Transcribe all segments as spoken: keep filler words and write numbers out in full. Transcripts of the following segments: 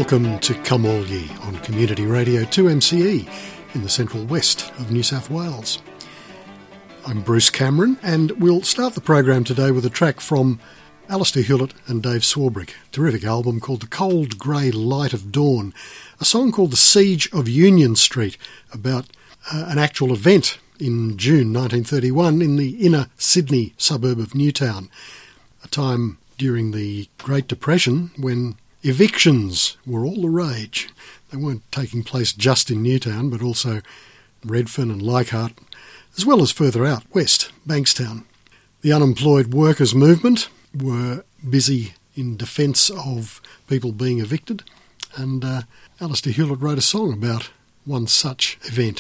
Welcome to Come All Ye on Community Radio two M C E in the central west of New South Wales. I'm Bruce Cameron, and we'll start the program today with a track from Alistair Hewlett and Dave Swarbrick, a terrific album called The Cold Grey Light of Dawn, a song called The Siege of Union Street, about uh, an actual event in June nineteen thirty-one in the inner Sydney suburb of Newtown, a time during the Great Depression when evictions were all the rage. They weren't taking place just in Newtown, but also Redfern and Leichhardt, as well as further out west, Bankstown. The unemployed workers' movement were busy in defence of people being evicted, and uh, Alistair Hewlett wrote a song about one such event.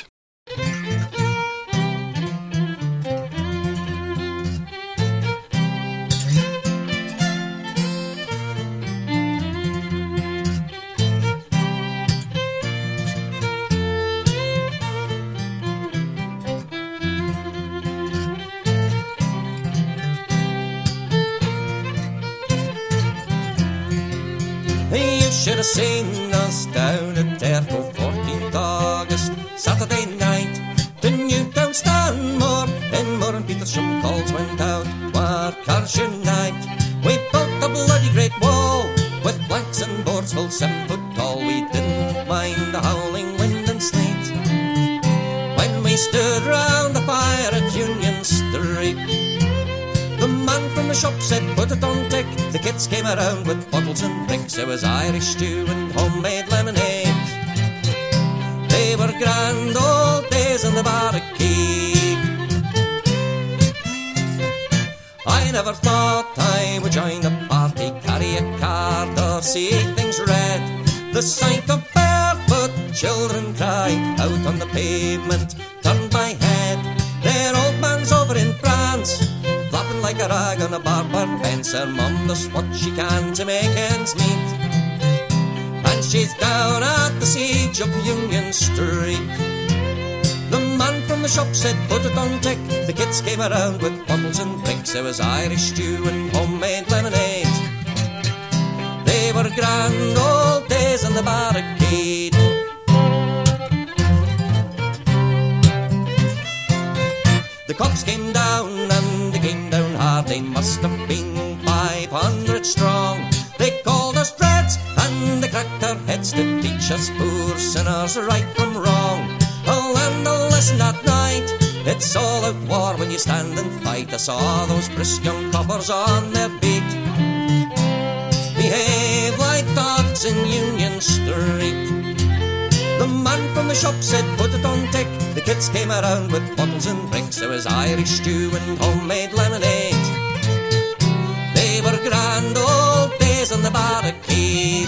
Should have seen us down at Derco, fourteenth August, Saturday night, to Newtown Stanmore, in Moore and Petersham calls went out, where cars unite. We built a bloody great wall, with planks and boards full seven foot tall. We didn't mind the howling wind and sleet, when we stood round the fire at Union Street. The man from the shop said, put it on tick. The kids came around with bottles and bricks. There was Irish stew and homemade lemonade. They were grand old days in the barricade. I never thought I would join the party, carry a card or see things red. The sight of barefoot children cry out on the pavement turned my head. Their old man's over in France, flapping like a rag on a barbed fence. Her mum does what she can to make ends meet, and she's down at the siege of Union Street. The man from the shop said, put it on tick. The kids came around with bottles and bricks. There was Irish stew and homemade lemonade. They were grand old days in the barricade. The cops came down and they came down hard. They must have been five hundred strong. They called us dreads and they cracked our heads to teach us poor sinners right from wrong. Oh, and the lesson that night, it's all out war when you stand and fight. I saw those brisk young coppers on their beat behave like dogs in Union Street. The man from the shop said, put it on tick. The kids came around with bottles and bricks. There was Irish stew and homemade lemonade. They were grand old days on the barricade.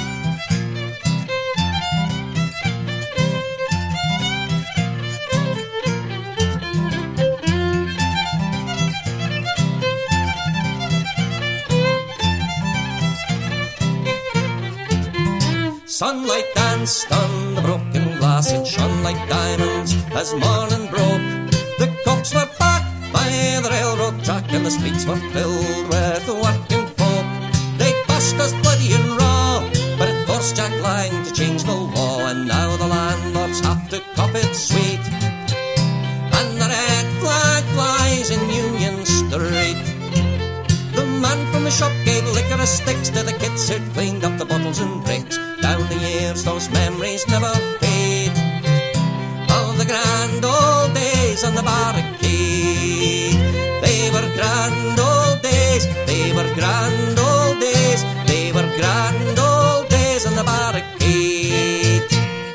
Sunlight danced on the broken glass, it shone like diamonds as morning broke. The cops were back by the railroad track and the streets were filled with working folk. They bashed us bloody and raw, but it forced Jack Lang to change the law, and now the landlords have to cop it sweet. And the red flag flies in Union Street. The man from the shop gave liquor sticks to the kids who'd cleaned up the bottles and bricks. Down the years those memories never fade of the grand old days on the barricade. They were grand old days, they were grand old days, they were grand old days on the barricade.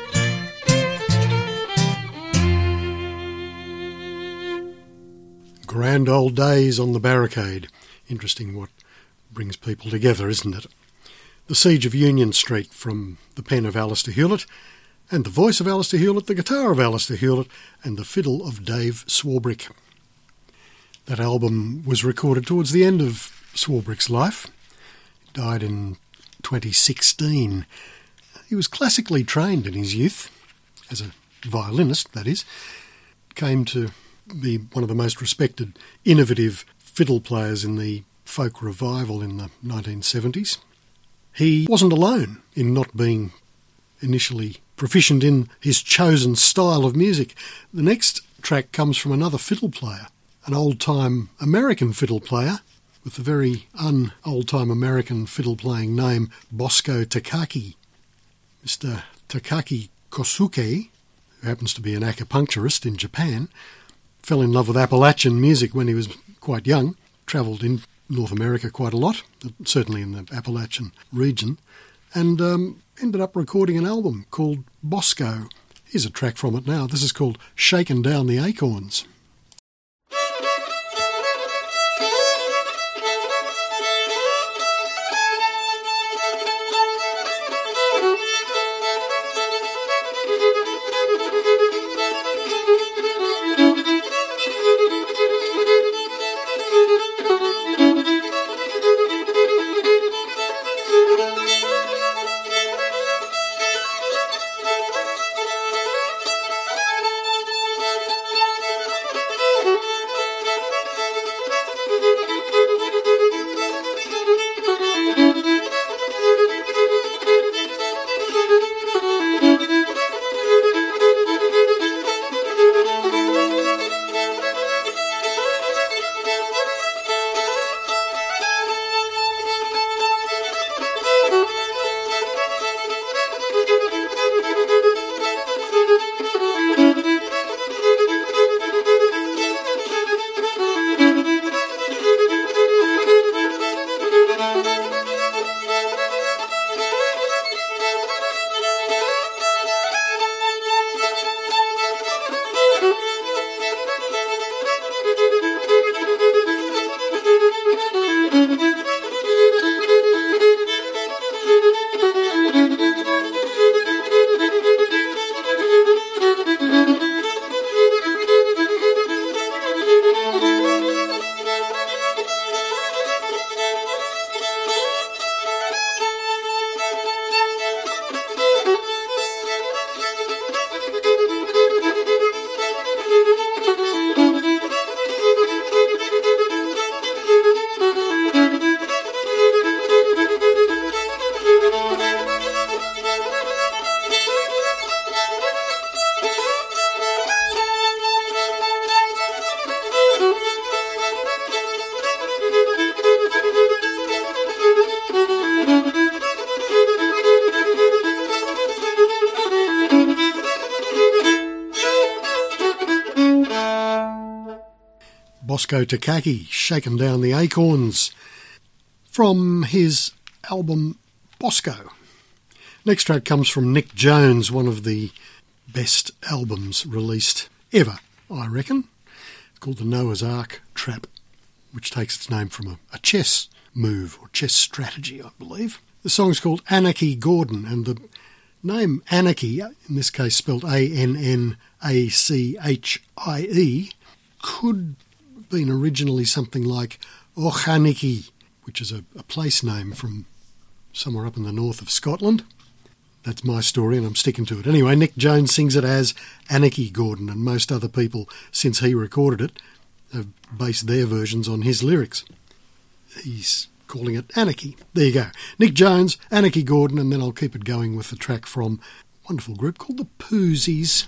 Grand old days on the barricade. Interesting what brings people together, isn't it? The Siege of Union Street, from the pen of Alistair Hewlett, and the voice of Alistair Hewlett, the guitar of Alistair Hewlett, and the fiddle of Dave Swarbrick. That album was recorded towards the end of Swarbrick's life. He died in twenty sixteen. He was classically trained in his youth, as a violinist, that is. Came to be one of the most respected, innovative fiddle players in the folk revival in the nineteen seventies. He wasn't alone in not being initially proficient in his chosen style of music. The next track comes from another fiddle player, an old-time American fiddle player with the very un-old-time American fiddle-playing name Bosco Takaki. Mister Takaki Kosuke, who happens to be an acupuncturist in Japan, fell in love with Appalachian music when he was quite young, travelled in North America quite a lot, certainly in the Appalachian region, and um, ended up recording an album called Bosco. Here's a track from it now. This is called Shakin' Down the Acorns. Bosco Takaki, Shakin' Down the Acorns, from his album Bosco. Next track comes from Nick Jones, one of the best albums released ever, I reckon. It's called the Noah's Ark Trap, which takes its name from a, a chess move, or chess strategy, I believe. The song's called Anarchy Gordon, and the name Anarchy, in this case spelled A N N A C H I E, could have been originally something like Ochaniki, which is a, a place name from somewhere up in the north of Scotland. That's my story and I'm sticking to it. Anyway, Nick Jones sings it as Anarchy Gordon, and most other people, since he recorded it, have based their versions on his lyrics. He's calling it Anarchy. There you go. Nick Jones, Anarchy Gordon, and then I'll keep it going with the track from a wonderful group called the Poozies.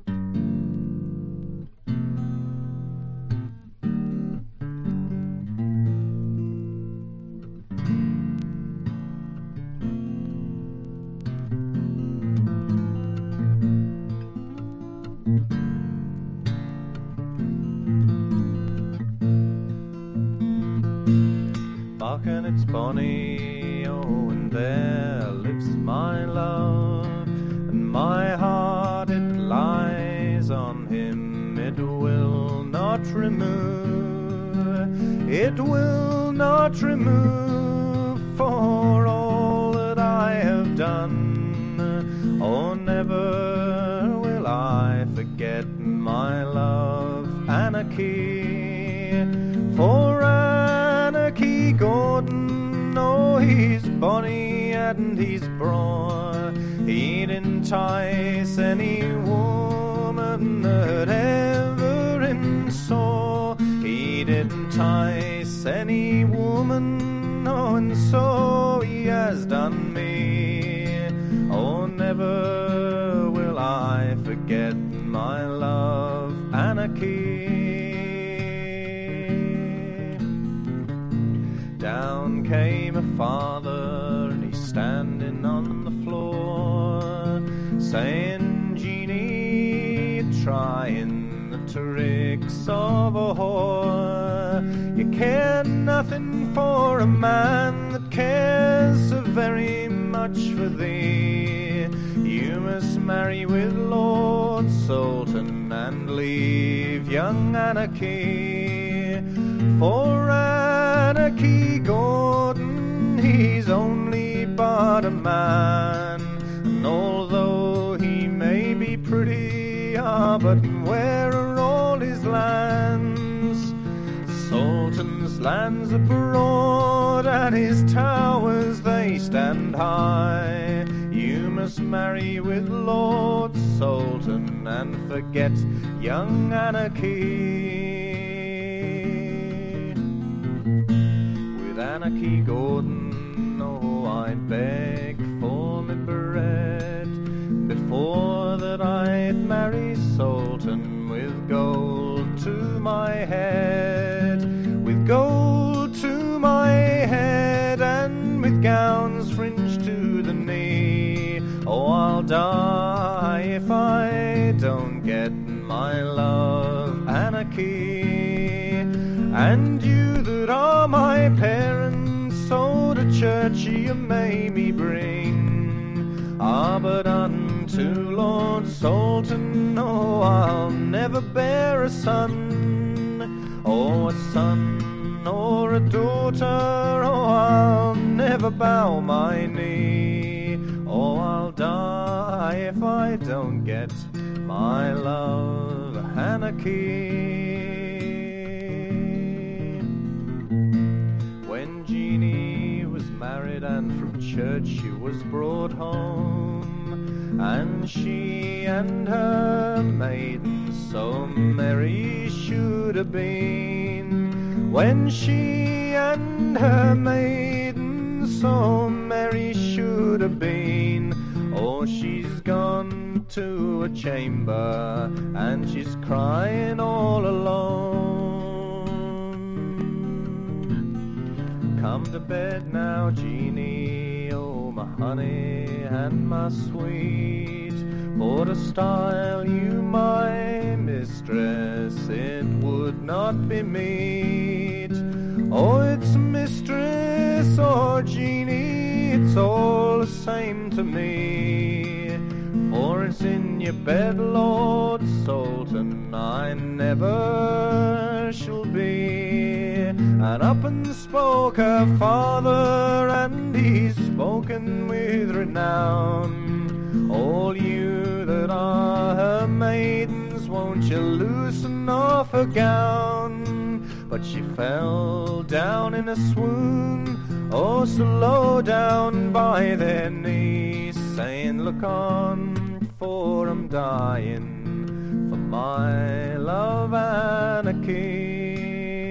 And it's bonny, oh, and there lives my love, and my heart it lies on him. It will not remove, it will not remove for all that I have done. Oh, never will I forget my love, Anarchy, for Anarchy Gordon, oh, he's bonny and he's broad. He'd entice any woman that ever in saw. He'd entice any woman, oh, and so he has done me. Oh, never forget my love, anarchy. Down came a father, and he's standing on the floor, saying, Jeannie, you're trying the tricks of a whore. You care nothing for a man that cares so very much for thee. You must marry with Lord Sultan and leave young Anarchy. For Anarchy Gordon, he's only but a man, and although he may be pretty, ah, but where are all his lands? Sultan's lands abroad, and his towers they stand high. You must marry with Lord Sultan and forget young Anarchy. With Anarchy Gordon, oh, I'd beg for me bread before that I'd marry Sultan, with gold to my head, with gold to my head, and with gowns fringed to the knee. Oh, I'll die if I don't get my love, Anarchy. And you that are my parents, so to church you may me bring. Ah, but unto Lord Sultan, oh, I'll never bear a son, or a son, or a daughter, oh, I'll never bow my knee. Oh, I'll die if I don't get my love, Anarchy. When Jeannie was married and from church she was brought home, and she and her maiden so merry should have been. When she and her maiden so merry should have been, oh, she's gone to a chamber and she's crying all alone. Come to bed now, Jeannie, oh, my honey and my sweet, for to style you my mistress it would not be meet. Oh, it's mistress or Jeannie, it's all the same to me, for it's in your bed, Lord Sultan, I never shall be. And up and spoke her father, and he's spoken with renown. All you that are her maidens, won't you loosen off her gown? But she fell down in a swoon, oh, so low down by their knees, saying, look on, for I'm dying for my love, Anarchy.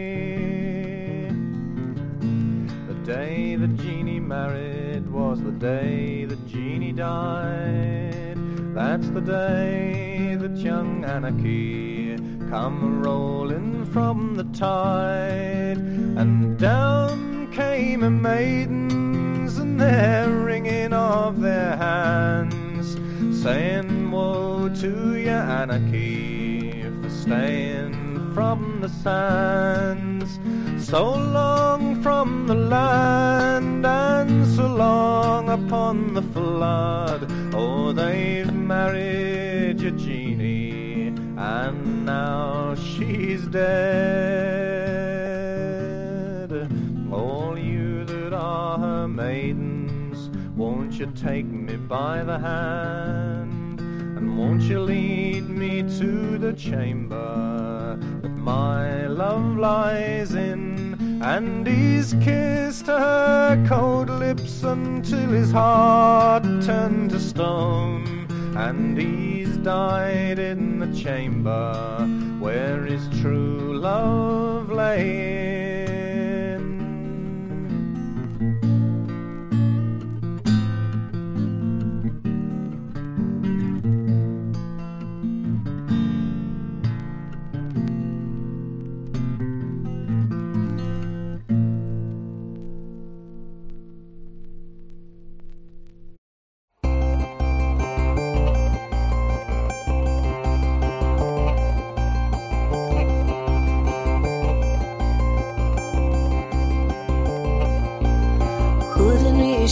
The day that Jeannie married was the day that Jeannie died. That's the day that young Anarchy come rolling from the tide. And down came her maidens, and they're wringing of their hands, saying, woe to you, Anarchy, for staying from the sands. So long from the land, and so long upon the flood. Oh, they've married you, Jeannie, and now she's dead. All you that are her maidens, won't you take me by the hand, and won't you lead me to the chamber that my love lies in? And he's kissed her cold lips until his heart turned to stone, and he's died in the chamber where his true love lay.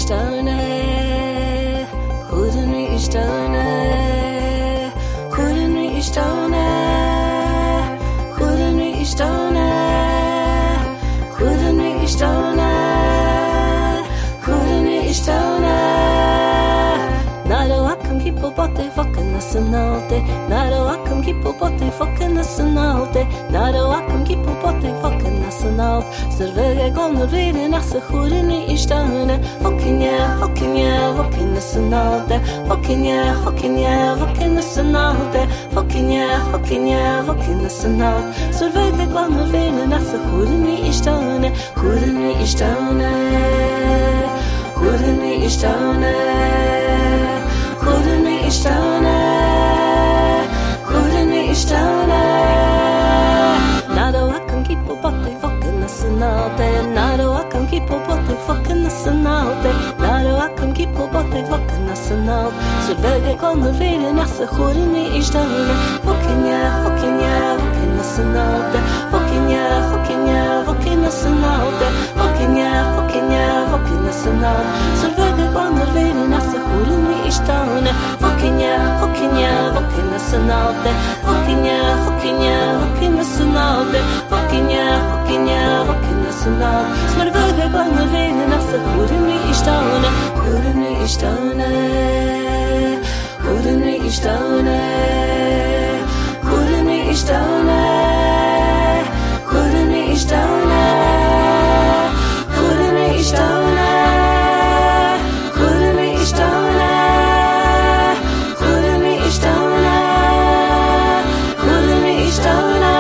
istone, goeden wie istone, goeden wie istone, goeden wie istone, goeden wie istone, goeden wie istone. Naro akam hipopote fucking nationalte, naro akam hipopote fucking nationalte, naro akam hipopote fucking nationalt. Servege gonor vire nasse goedeni istone, fucking yeah, fucking yeah, fucking nationalte, fucking yeah, fucking yeah, fucking nationalte, fucking yeah, fucking yeah, fucking nationalt. Servege gonor vire nasse goedeni istone, goedeni istone, goedeni istone. Goedeni istone, goedeni istone. Nado akam kipo botte fucking nationalte, nado akam kipo botte fucking nationalte, nado akam kipo botte fucking nationalt. Servege gonor vire nasse goedeni istone, fucking yeah, fucking yeah, fucking nationalte, fucking yeah, fucking yeah, fucking nationalte, fucking yeah, fucking yeah, fucking nationalt. Servege gonor vire nasse goedeni istone, fucking yeah, fucking yeah, fucking nationalte, fucking yeah, fucking yeah, fucking nationalte, fucking yeah, fucking yeah, fucking nationalt. Servege gonor vire nasse goedeni istone, goedeni istone, goedeni istone, goedeni istone, goedeni istone, goedeni istone, goedeni istone, goedeni istone, goedeni istone.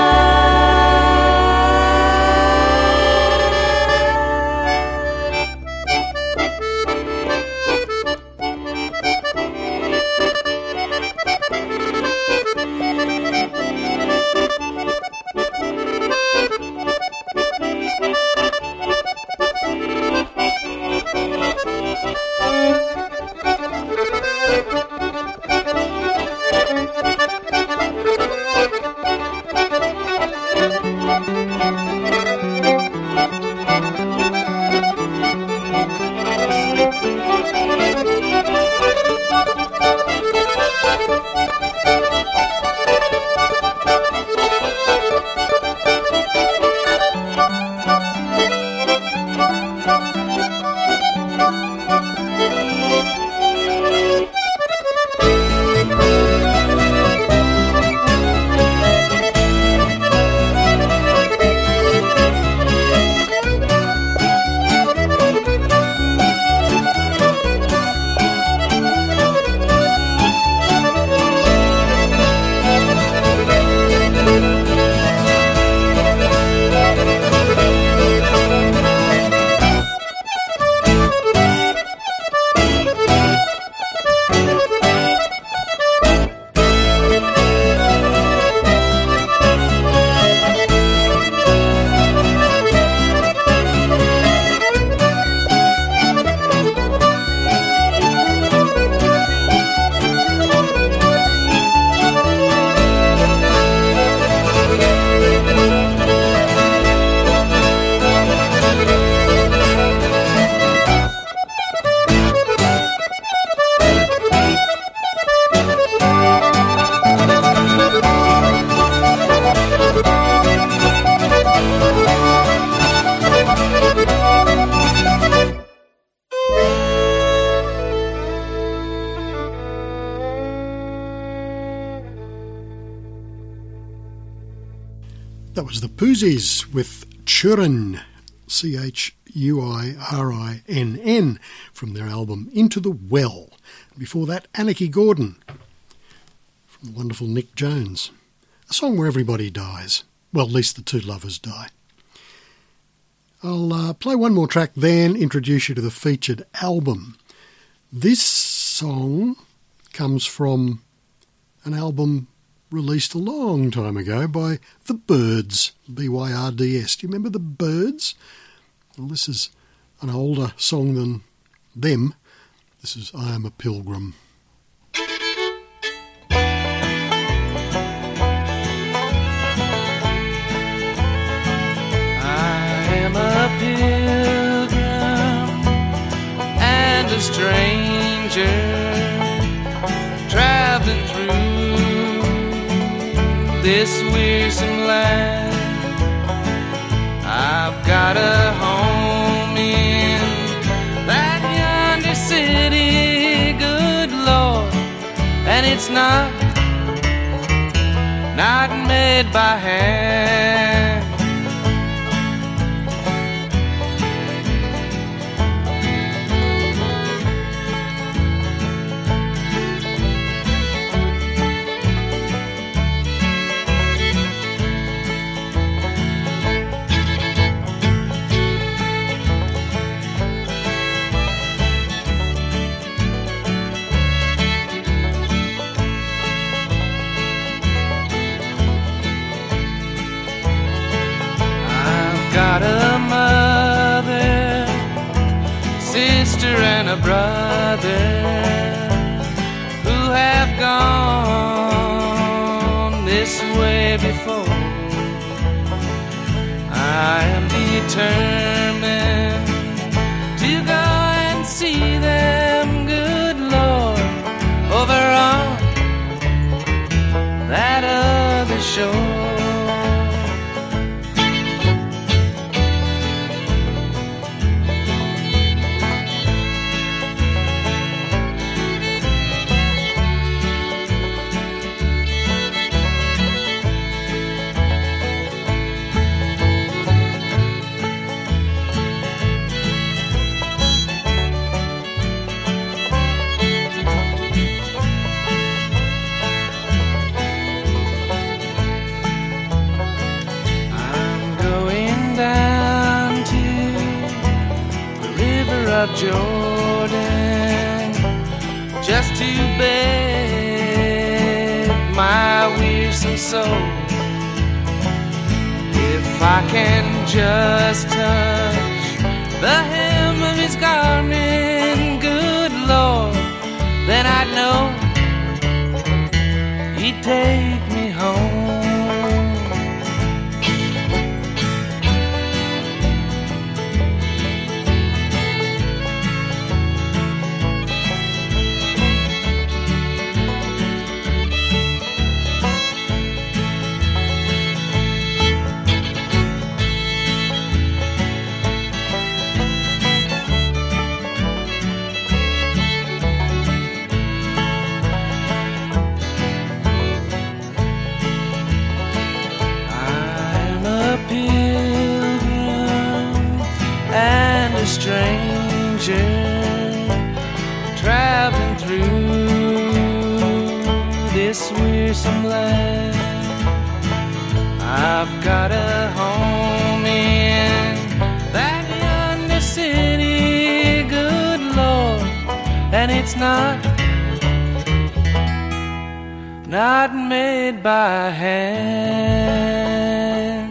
That was the Poozies with Churin, C H U I R I N N, from their album Into the Well. Before that, Anarchy Gordon, from the wonderful Nick Jones. A song where everybody dies. Well, at least the two lovers die. I'll uh, play one more track, then introduce you to the featured album. This song comes from an album released a long time ago by The Byrds, B Y R D S. Do you remember The Byrds? Well, this is an older song than them. This is I Am a Pilgrim. I am a pilgrim, and a stranger traveling through this wearisome land. I've got a home in that yonder city, good Lord, and it's not, not made by hand. Got a mother, sister and a brother who have gone this way before. I am determined to go and see them, good Lord, over on that other shore. Of Jordan, just to beg my wearisome soul. If I can just touch the hem of his garment, good Lord, then I'd know he'd take me home. Stranger traveling through this wearisome land. I've got a home in that yonder city, good Lord, and it's not, not made by hand.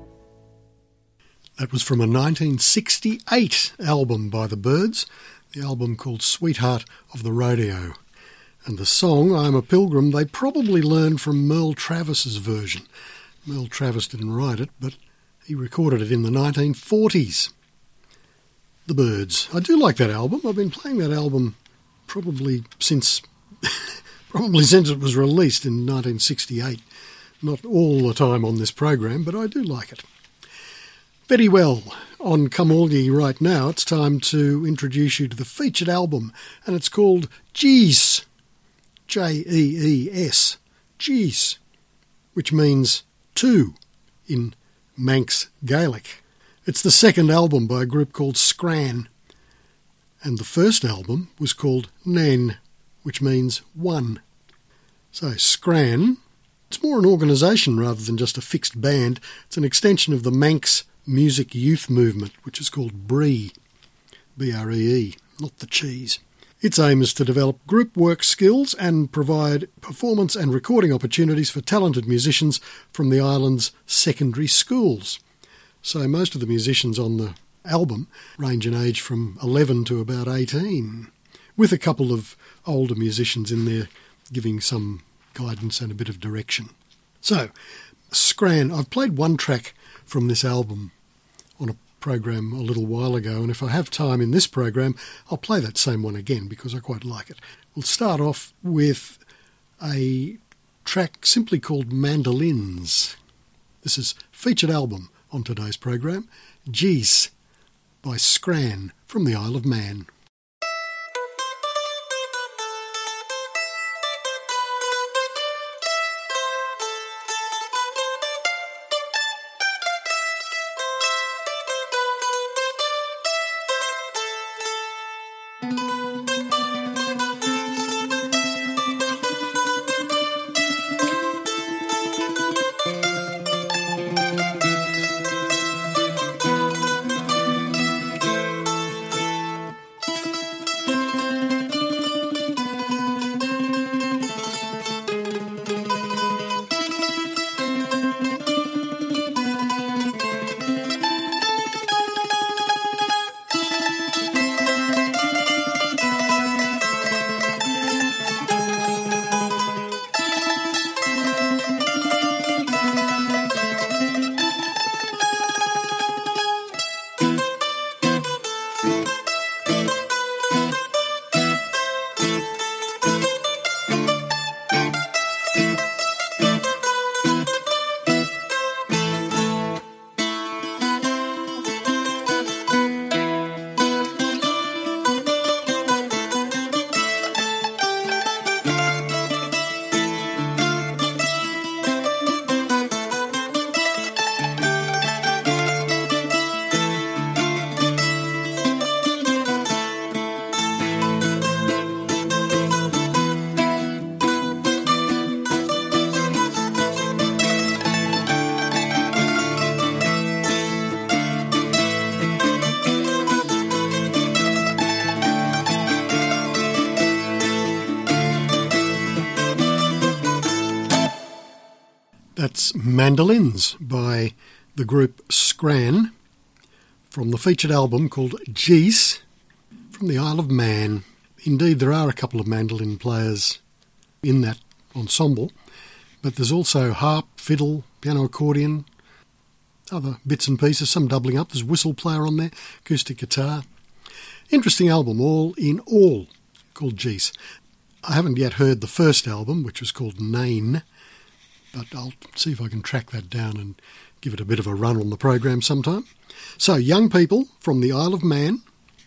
That was from a nineteen sixty-eight album by the Byrds, the album called Sweetheart of the Rodeo. And the song, I'm a Pilgrim, they probably learned from Merle Travis's version. Merle Travis didn't write it, but he recorded it in the nineteen forties. The Byrds. I do like that album. I've been playing that album probably since, probably since it was released in nineteen sixty-eight. Not all the time on this program, but I do like it. Very well, on Come All Ye right now, it's time to introduce you to the featured album, and it's called Jees, J E E S, Jees, which means two in Manx Gaelic. It's the second album by a group called Scran, and the first album was called Nain, which means one. So Scran, it's more an organisation rather than just a fixed band. It's an extension of the Manx music youth movement, which is called Bree, B R E E, not the cheese. Its aim is to develop group work skills and provide performance and recording opportunities for talented musicians from the island's secondary schools. So most of the musicians on the album range in age from eleven to about eighteen, with a couple of older musicians in there giving some guidance and a bit of direction. So, Scran, I've played one track from this album on a program a little while ago, and if I have time in this program, I'll play that same one again because I quite like it. We'll start off with a track simply called Mandolins. This is featured album on today's program, Geese by Scran from the Isle of Man. That's Mandolins by the group Scran from the featured album called Geese from the Isle of Man. Indeed, there are a couple of mandolin players in that ensemble, but there's also harp, fiddle, piano, accordion, other bits and pieces, some doubling up. There's a whistle player on there, acoustic guitar. Interesting album, all in all, called Geese. I haven't yet heard the first album, which was called Nain, but I'll see if I can track that down and give it a bit of a run on the program sometime. So, young people from the Isle of Man,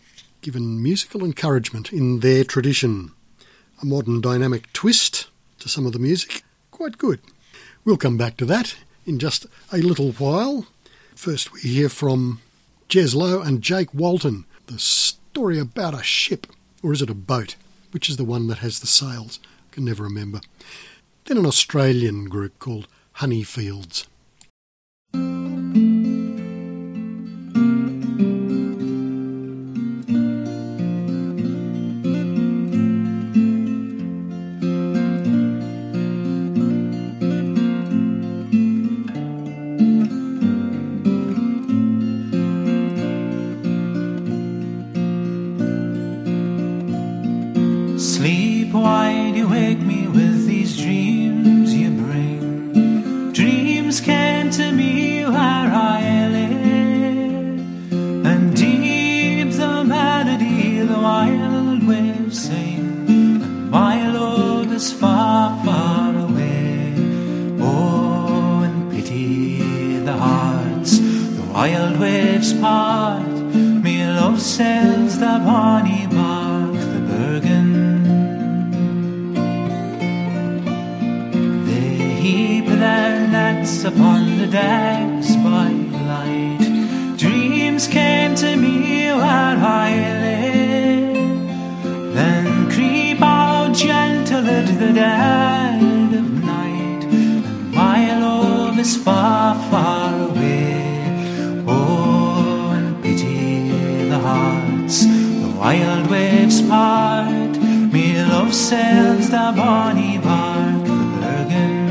given musical encouragement in their tradition. A modern dynamic twist to some of the music. Quite good. We'll come back to that in just a little while. First we hear from Jez Lowe and Jake Walton, the story about a ship, or is it a boat? Which is the one that has the sails? I can never remember. Then an Australian group called Honeyfields. Sleep, why do you wake me with these dreams you bring? Dreams came to me where I live, and deep the melody the wild waves sing, and my love is far, far away. Oh, and pity the hearts the wild waves part, me love sails the bonny bark, the Bergen. Their nets upon the decks by light. Dreams came to me where I live, then creep out gentle at the dead of night, and my love is far, far away. Oh, and pity the hearts the wild waves part, me love sails the bonny bark, the Bergen.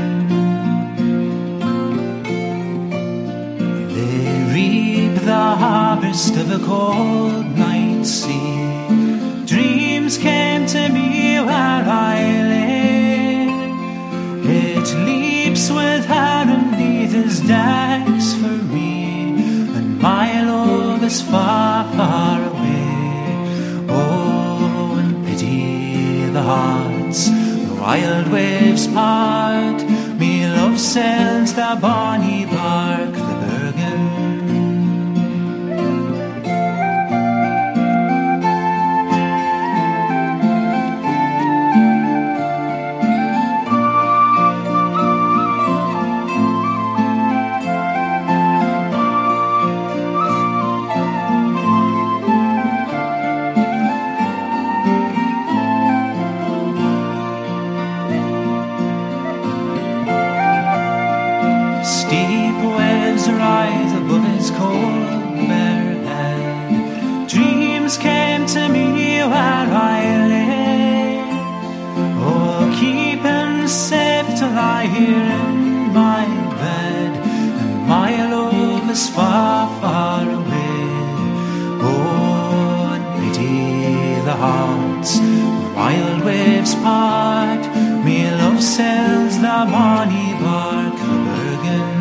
The harvest of a cold night sea. Dreams came to me where I live. It leaps with her and neath his decks for me, and my love is far, far away. Oh, and pity the hearts the wild waves part. Me love sails the bonny bark, the Bergen. Steep waves rise above his cold bare head. Dreams came to me where I lay. Oh, keep him safe till I hear in my bed. And my love is far, far away. Oh, and pity the hearts the wild waves part. Me love sails the bonny bark, the Bergen.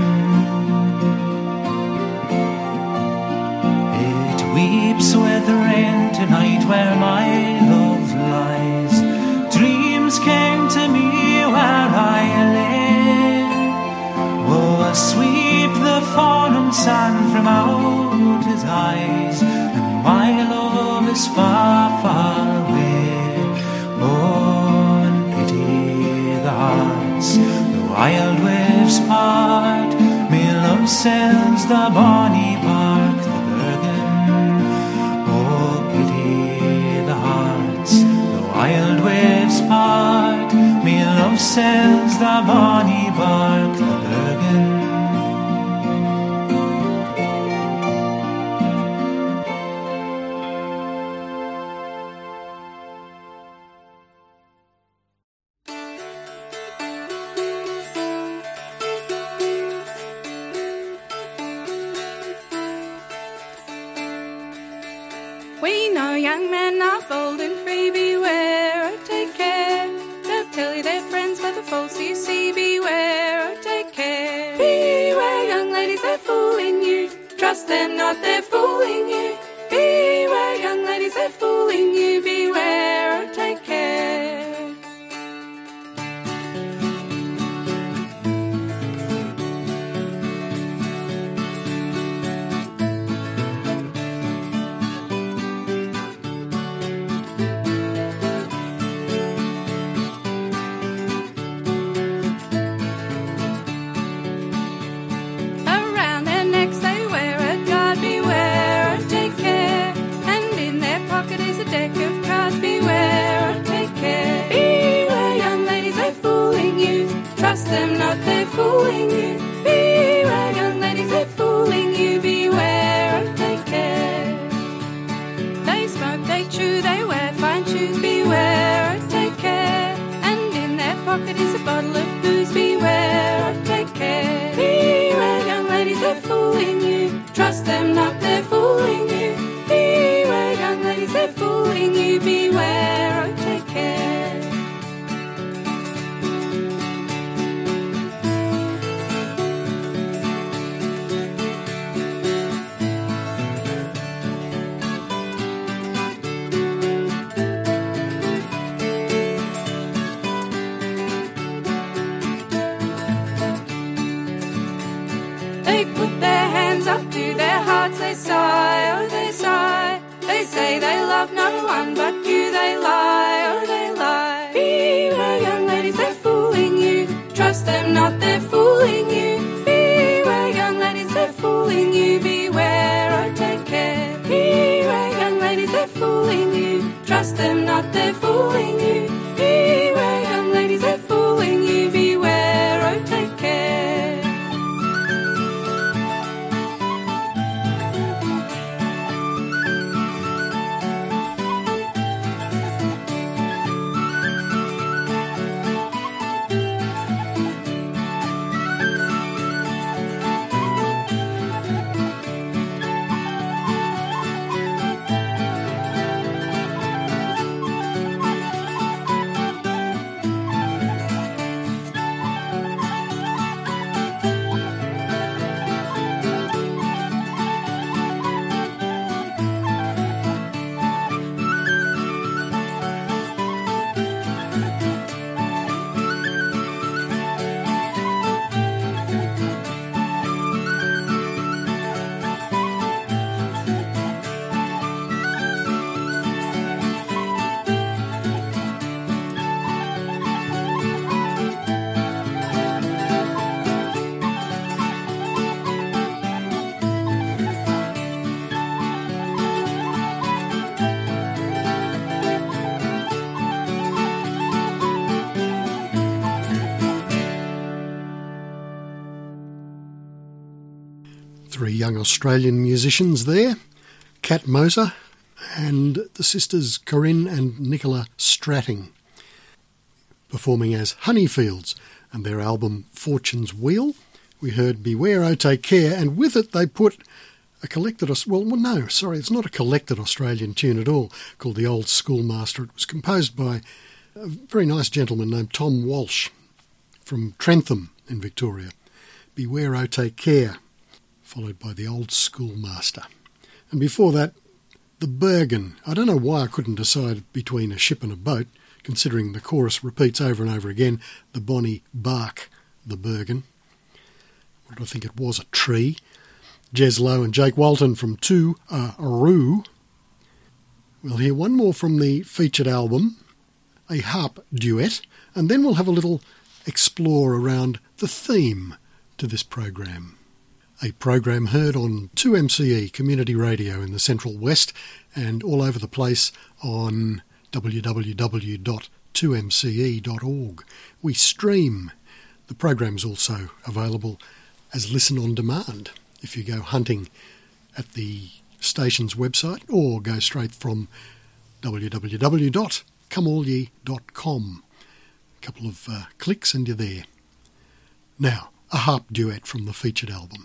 It weeps with rain tonight where my love lies. Dreams came to me where I lay. Oh, sweep the fallen sand from out his eyes. And my love is far, far away. Oh, and pity the hearts the wild waves part. Me love sails the bonny bark, the Bergen. Oh, pity the hearts the wild waves part. Me love sails the bonny bark, the Bergen. We know young men are bold and free, beware, oh take care. They'll tell you they're friends, but the false you see, beware, oh take care. Beware, young ladies, they're fooling you. Trust them not, they're fooling you. Beware, young ladies, they're fooling you, beware, oh take care. Around their necks they wear a guard, beware, oh take care. And in their pocket is a deck of cards, beware, oh take care. Beware, young ladies, they're fooling you. Trust them not, they're fooling you. Beware, young ladies, they're fooling you, beware, oh take care. They smoke, they chew, they wear fine shoes, beware, oh take care. And in their pocket is a bottle of booze, beware, oh take care. Beware, young ladies, they're fooling you. Trust them not, they're fooling you. Beware, young ladies, they're fooling you, beware, oh take care. They put their hands up to their hearts, they sigh, oh they sigh. They say they love no one but you, they lie, oh they lie. Beware, young ladies, they're fooling you. Trust them not, they're fooling you. Beware, young ladies, they're fooling you, beware, oh take care. Beware, young ladies, they're fooling you. Trust them not, they're fooling you. Beware, young ladies, they're fooling you, beware, oh take care. Three young Australian musicians there, Kat Moser and the sisters Corinne and Nicola Stratting, performing as Honeyfields and their album Fortune's Wheel. We heard Beware, Oh Take Care, and with it they put a collected, well, well no, sorry, it's not a collected Australian tune at all, called The Old Schoolmaster. It was composed by a very nice gentleman named Tom Walsh from Trentham in Victoria. Beware, Oh Take Care, followed by The Old Schoolmaster. And before that, The Bergen. I don't know why I couldn't decide between a ship and a boat, considering the chorus repeats over and over again, the bonny bark, the Bergen. What do I think it was, a tree? Jez Lowe and Jake Walton from Two uh, Aroo. We'll hear one more from the featured album, a harp duet, and then we'll have a little explore around the theme to this program. A program heard on two M C E Community Radio in the Central West and all over the place on w w w dot two m c e dot org. We stream. The program's also available as listen on demand if you go hunting at the station's website or go straight from w w w dot come all ye dot com. A couple of uh, clicks and you're there. Now, a harp duet from the featured album.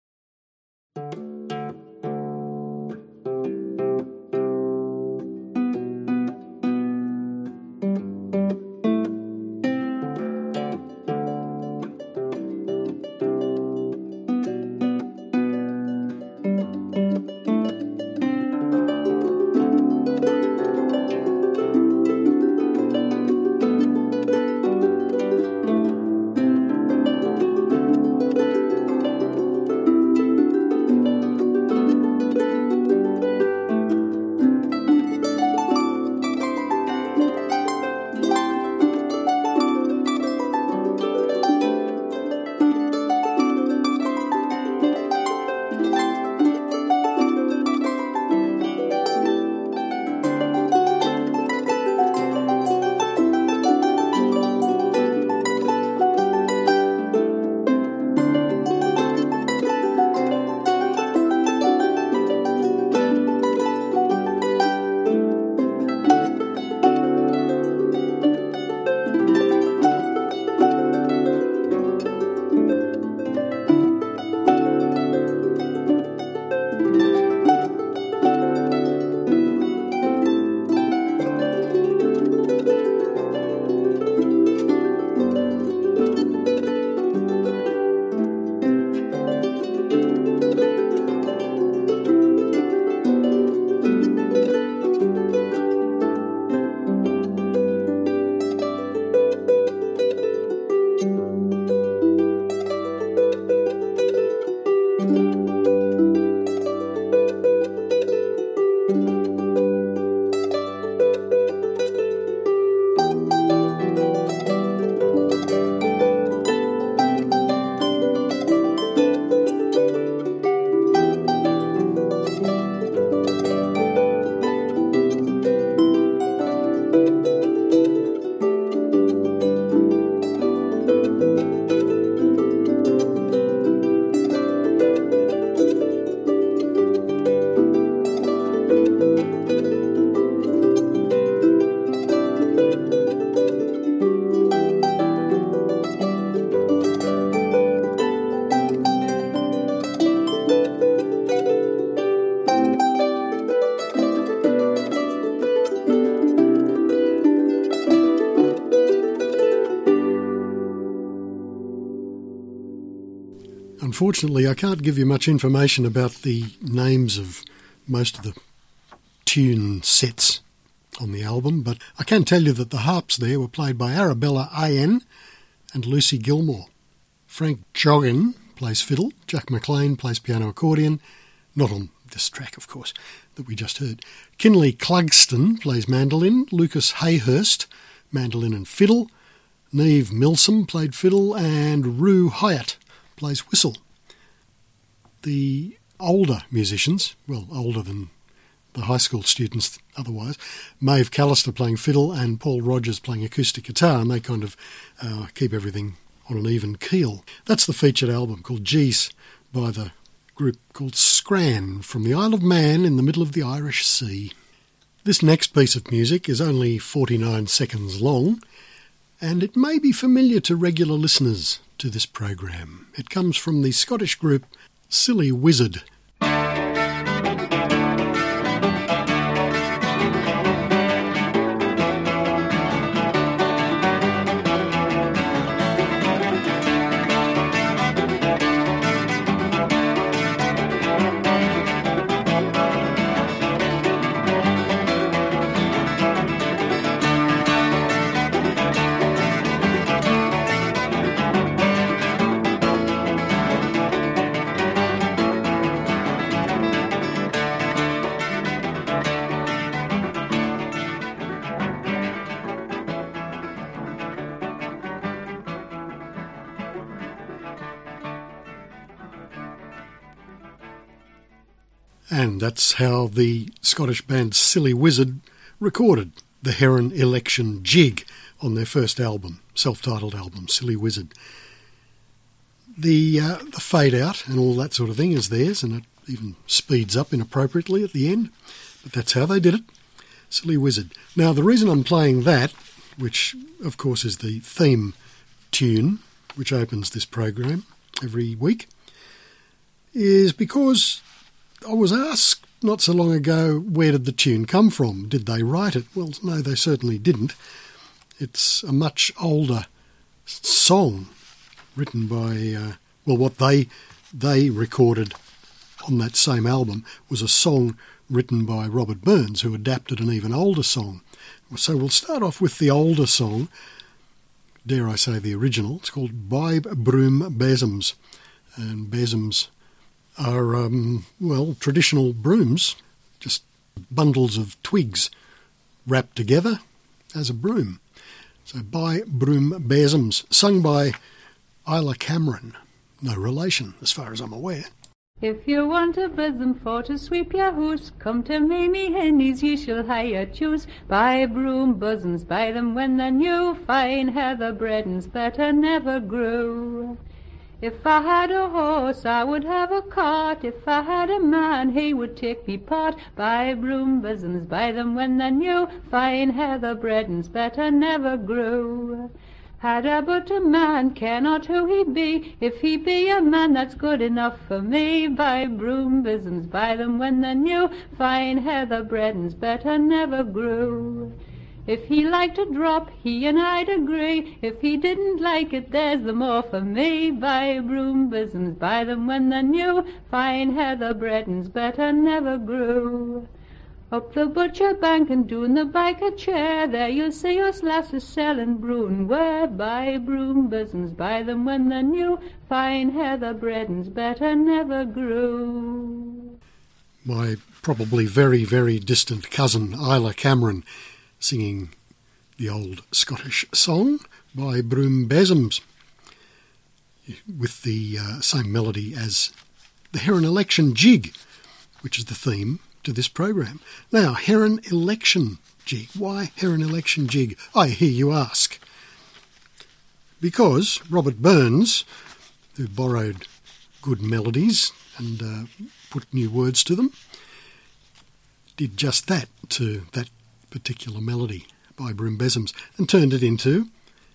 Unfortunately, I can't give you much information about the names of most of the tune sets on the album, but I can tell you that the harps there were played by Arabella A N and Lucy Gilmore. Frank Joggin plays fiddle, Jack McLean plays piano accordion, not on this track, of course, that we just heard. Kinley Clugston plays mandolin, Lucas Hayhurst, mandolin and fiddle, Neve Milsom played fiddle, and Rue Hyatt plays whistle. The older musicians, well, older than the high school students otherwise, Maeve Callister playing fiddle and Paul Rogers playing acoustic guitar, and they kind of uh, keep everything on an even keel. That's the featured album called Geese by the group called Scran from the Isle of Man in the middle of the Irish Sea. This next piece of music is only forty-nine seconds long, and it may be familiar to regular listeners to this program. It comes from the Scottish group Silly Wizard. And that's how the Scottish band Silly Wizard recorded the Heron Election Jig on their first album, self-titled album, Silly Wizard. The, uh, the fade out and all that sort of thing is theirs, and it even speeds up inappropriately at the end, but that's how they did it. Silly Wizard. Now, the reason I'm playing that, which of course is the theme tune which opens this program every week, is because I was asked not so long ago, where did the tune come from? Did they write it? Well, no, they certainly didn't. It's a much older song written by, uh, well, what they they recorded on that same album was a song written by Robert Burns, who adapted an even older song. So we'll start off with the older song, dare I say the original. It's called Bibe Broom Besoms, and besoms are, um, well, traditional brooms, just bundles of twigs wrapped together as a broom. So Bibe Broom Besoms, sung by Isla Cameron, no relation as far as I'm aware. If you want a bosom for to sweep your hoose, come to Mamie Henny's, ye shall hire choose. Buy broom bosoms, buy them when they're new, fine heather bredens better never grew. If I had a horse, I would have a cart. If I had a man, he would take me part. Buy broom bosoms, buy them when they're new. Fine heather bredens better never grew. Had I but a man, care not who he be. If he be a man, that's good enough for me. Buy broom bosoms, buy them when they're new. Fine heather bredens better never grew. If he liked a drop, he and I'd agree. If he didn't like it, there's the more for me. Buy broom bosoms, buy them when they're new. Fine heather bredens better never grew. Up the butcher bank and doon the bike a chair, there you'll see us lasses selling broom ware. Buy broom bosoms, buy them when they're new. Fine heather bredens better never grew. My probably very, very distant cousin Isla Cameron singing the old Scottish song by Broom Besoms with the uh, same melody as the Heron Election Jig, which is the theme to this program. Now, Heron Election Jig. Why Heron Election Jig, I hear you ask? Because Robert Burns, who borrowed good melodies and uh, put new words to them, did just that to that particular melody by Broom Besoms and turned it into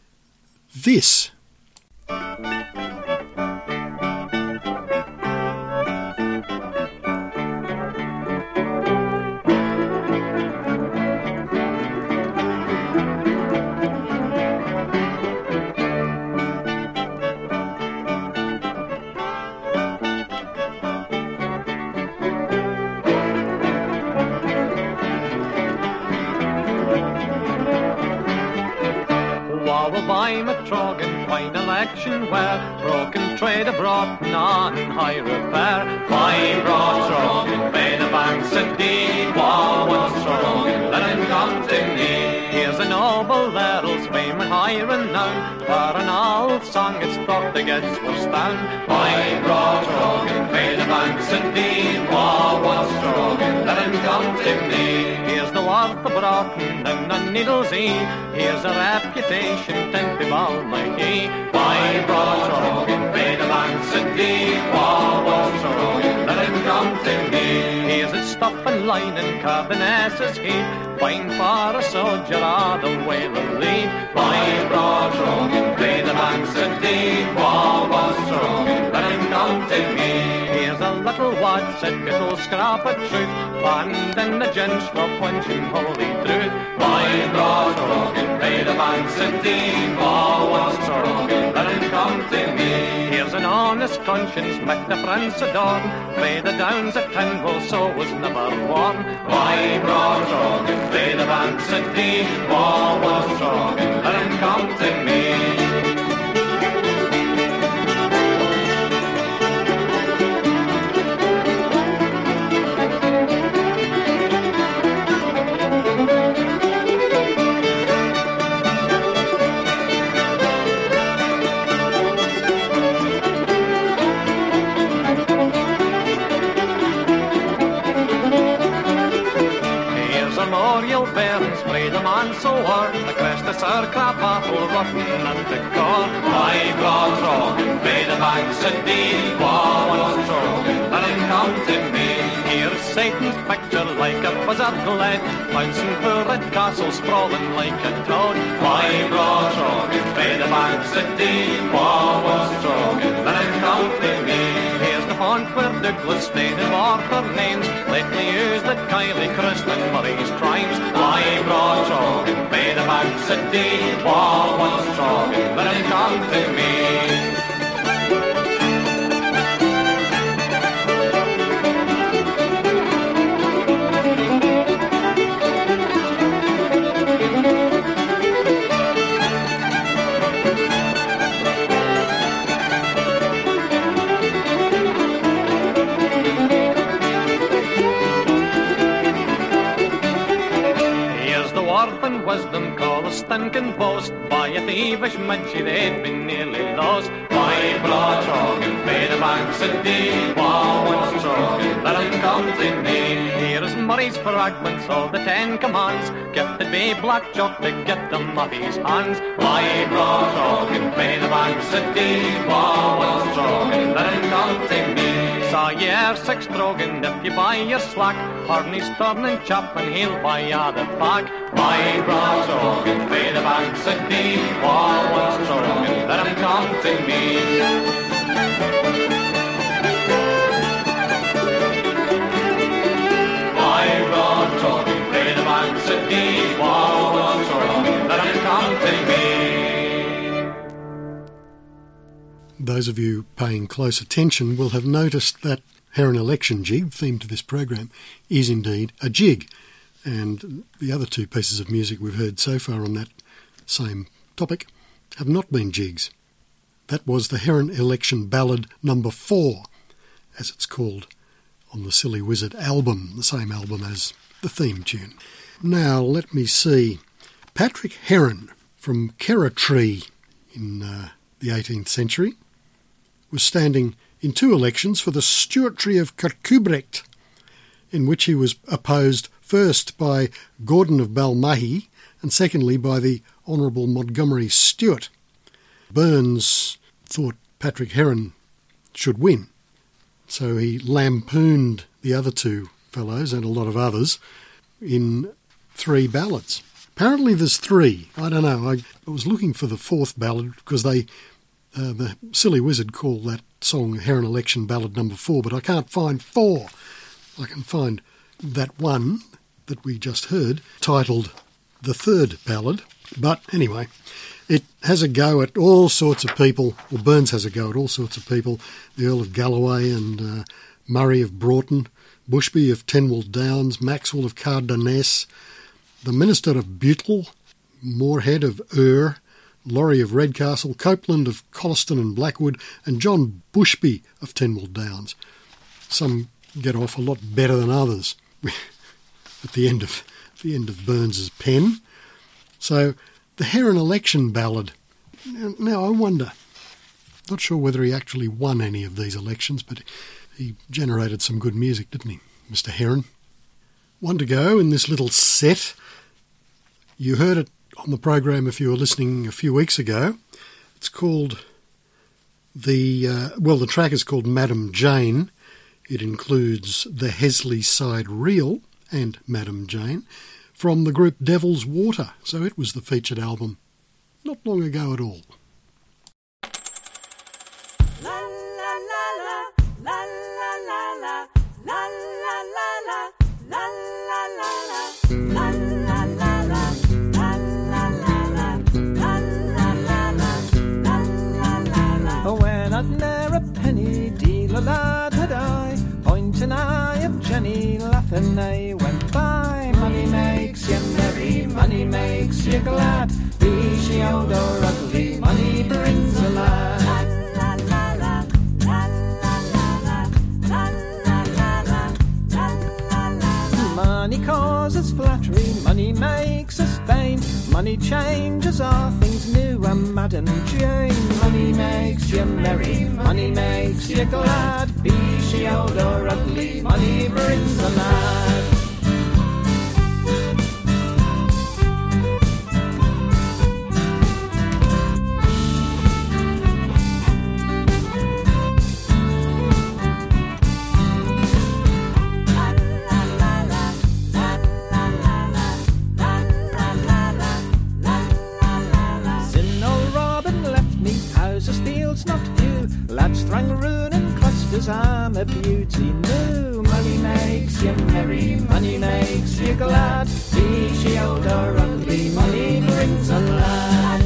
this. Where broken trade abroad, none high repair. By broad Trogan, bay the banks and deep, war was Trogan, let him come to me. Here's a noble earl's fame and high renown, for an old song it's thought the gets was down. By broad Trogan, bay the banks and deep, war was Trogan, let him come to me. Here's the word for broken down on Needle's Eve, here's a reputation ten people like he. By broad Trogan, bay the banks and deep, war was Trogan, wine and Carbonessa's heat, fine for a soldier all the way to lead. By broad Rogan, play the banks of Dean, Wall was Rogan, let him come to me. Here's a little wad, said little scrap of truth, band and the gents for quenching holy truth. By broad Rogan, play the banks of Dean, Wall was Rogan, let him come to me. Here's an honest conscience, met the friends adorn, play the downs at Tenville, so was never worn. By broad Rogan, play the banks of Dean, Wall was Rogan, let him come to me. Bairns play the man so hard, the crest of Sir Crab apple rotten at the core. By broad Rogan, play the banks of Dean, Wall was Rogan, let him come to me. Here's Satan's picture like a buzzard glad, bouncing through red castle, sprawling like a toad. By broad Rogan, play the banks of Dean, Wall was Rogan, let him come to me. Here's the font where Douglas stayed in Arthur names, lately used at Kiley, Christ and Murray's crimes. By broad Rogan, play the banks of Dean, Wall was Rogan, let him come to me. Wisdom call a stinking boast, by a thievish midgie they'd been nearly lost. By broad Rogan, play the banks of Dean, Wall was Rogan, let him come to me. Here's Murray's fragments of the Ten Commands, gifted by Black Jock to get them off his hands. By broad Rogan, play the banks of Dean, Wall was Rogan, let him come to me. Saw ye ere six Drogan, if you buy your slack, Harney's turning chap and he'll buy ya the pack. By broad Rogan, play the banks of Dean, Wall was Rogan, let him come to me. By broad Rogan, play the banks of Dean, Wall was Rogan, let him come to me. Those of you paying close attention will have noticed that Heron Election Jig, theme to this program, is indeed a jig. And the other two pieces of music we've heard so far on that same topic have not been jigs. That was the Heron Election Ballad number four, as it's called on the Silly Wizard album, the same album as the theme tune. Now, let me see. Patrick Heron from Kerritree in uh, the eighteenth century was standing in two elections for the Stewartry of Kirkcudbright, in which he was opposed first by Gordon of Balmahy and secondly by the Honourable Montgomery Stewart. Burns thought Patrick Heron should win, so he lampooned the other two fellows and a lot of others in three ballads. Apparently there's three. I don't know. I, I was looking for the fourth ballad because they, uh, the Silly Wizard called that song Heron Election Ballad number four, but I can't find four. I can find that one that we just heard, titled The Third Ballad. But anyway, it has a go at all sorts of people, or Burns has a go at all sorts of people, the Earl of Galloway and uh, Murray of Broughton, Bushby of Tenwold Downs, Maxwell of Cardonness, the Minister of Butel, Moorhead of Ur, Laurie of Redcastle, Copeland of Colliston and Blackwood, and John Bushby of Tenwold Downs. Some get off a lot better than others at the end of the end of Burns's pen. So the Heron Election Ballad. Now, now I wonder, not sure whether he actually won any of these elections, but he generated some good music, didn't he, Mister Heron? One to go in this little set. You heard it on the program if you were listening a few weeks ago. It's called the, uh, well, the track is called Madam Jane. It includes the Hesley Side Reel and Madam Jane from the group Devil's Water, so it was the featured album not long ago at all. When I'd ne'er a penny, deal a lad had I, pointing eye of Jenny, laughing they went by. Money makes you merry, money makes you glad, be she old or ugly, money brings a lad. Money causes flattery, money makes us vain, money changes all things new, and Madam Jane. Money makes you merry, money makes you glad, be she old or ugly, money brings a lad. Lads throng ruin in clusters, I'm a beauty new. Money makes you merry, money makes you glad, be she old or ugly, money brings a lad.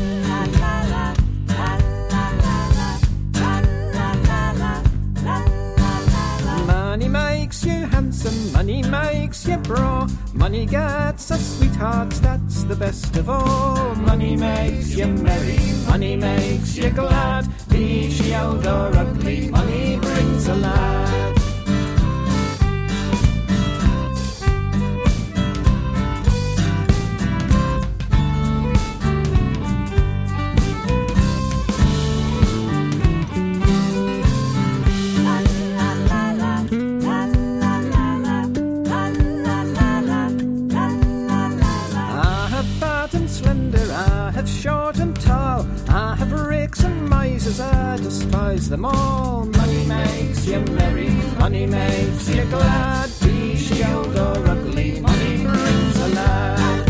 Money makes you handsome, money makes you braw, money gets us sweethearts, that's the best of all. Money makes you merry, money makes you glad, be she old or ugly, money brings a lad. Short and tall, I have ricks and misers, I despise them all. Money makes you merry, money makes you glad, be she old or ugly, money brings a lad.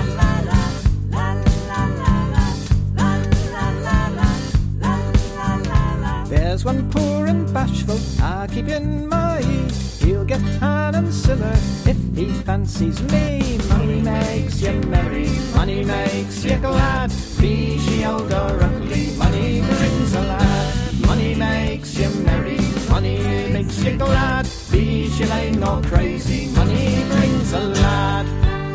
There's one poor and bashful I keep in my eye, he'll get hand and silver if he fancies me. Money makes you merry, money makes you glad, be she old or ugly, money brings a lad. Money makes you merry, money makes you glad, be she lame or crazy, money brings a lad.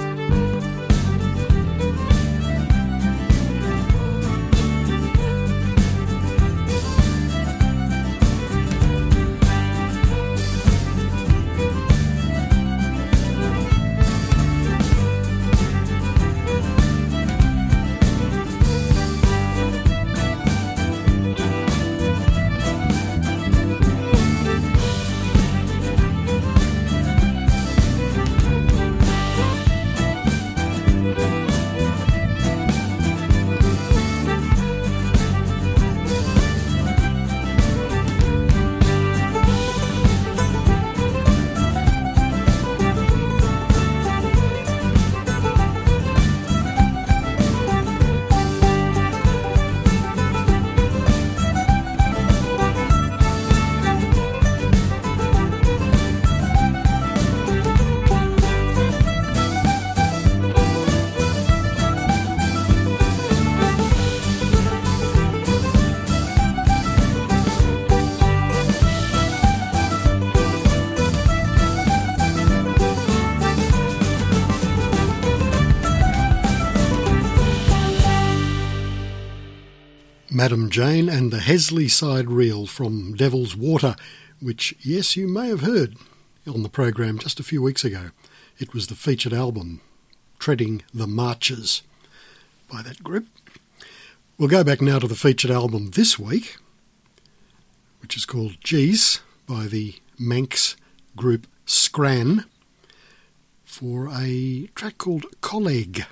Madam Jane and the Hesley Side Reel from Devil's Water, which, yes, you may have heard on the program just a few weeks ago. It was the featured album, Treading the Marches, by that group. We'll go back now to the featured album this week, which is called Geez, by the Manx group Scran, for a track called Colleague.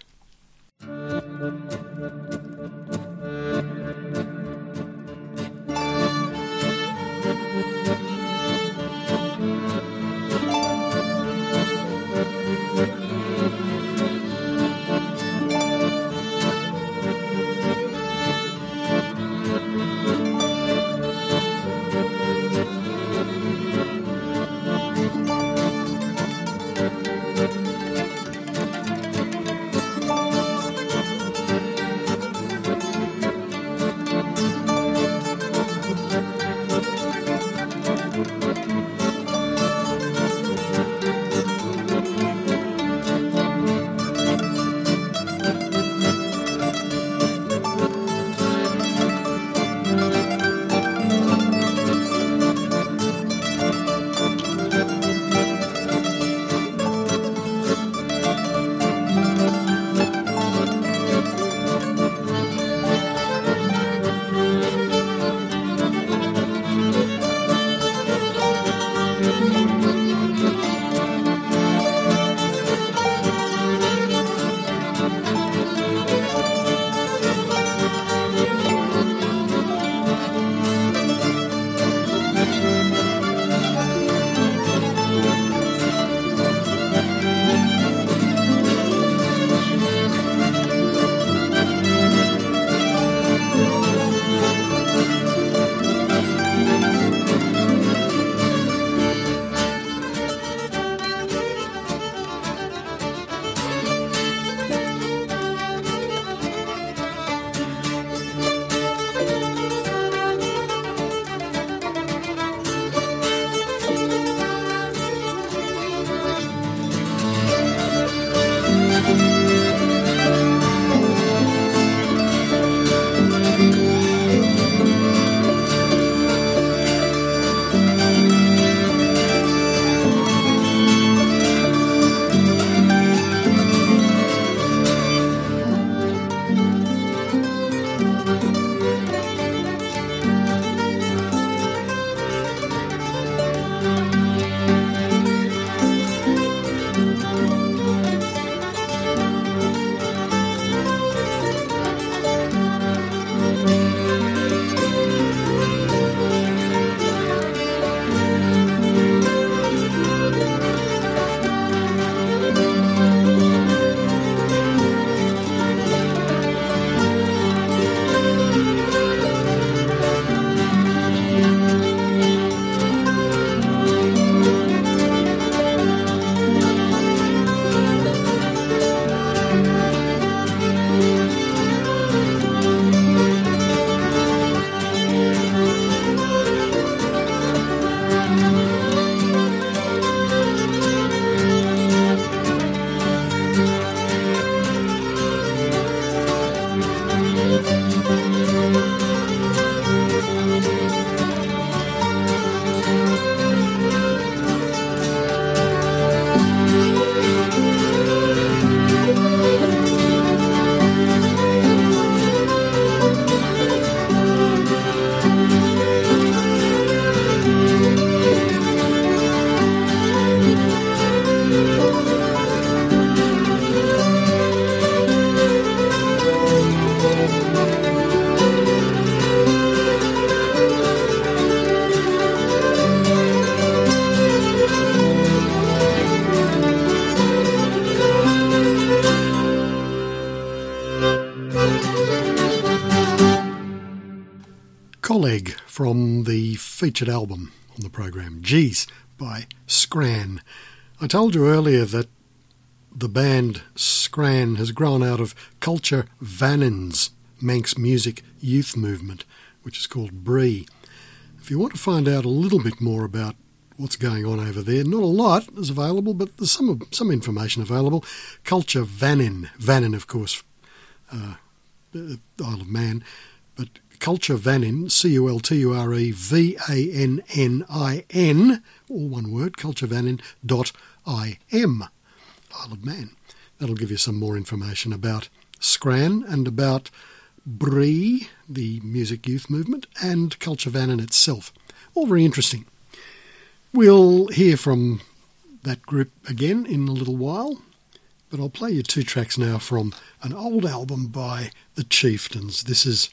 from the featured album on the program, Geez, by Scran. I told you earlier that the band Scran has grown out of Culture Vannin's Manx music youth movement, which is called Bree. If you want to find out a little bit more about what's going on over there, not a lot is available, but there's some some information available. Culture Vannin, Vannin, of course, uh, Isle of Man, but Culture Vannin, C U L T U R E V A N N I N, all one word, culturevannin dot I M, Isle of Man. That'll give you some more information about Scran and about Bree, the music youth movement, and Culture Vannin itself. All very interesting. We'll hear from that group again in a little while, but I'll play you two tracks now from an old album by the Chieftains. This is,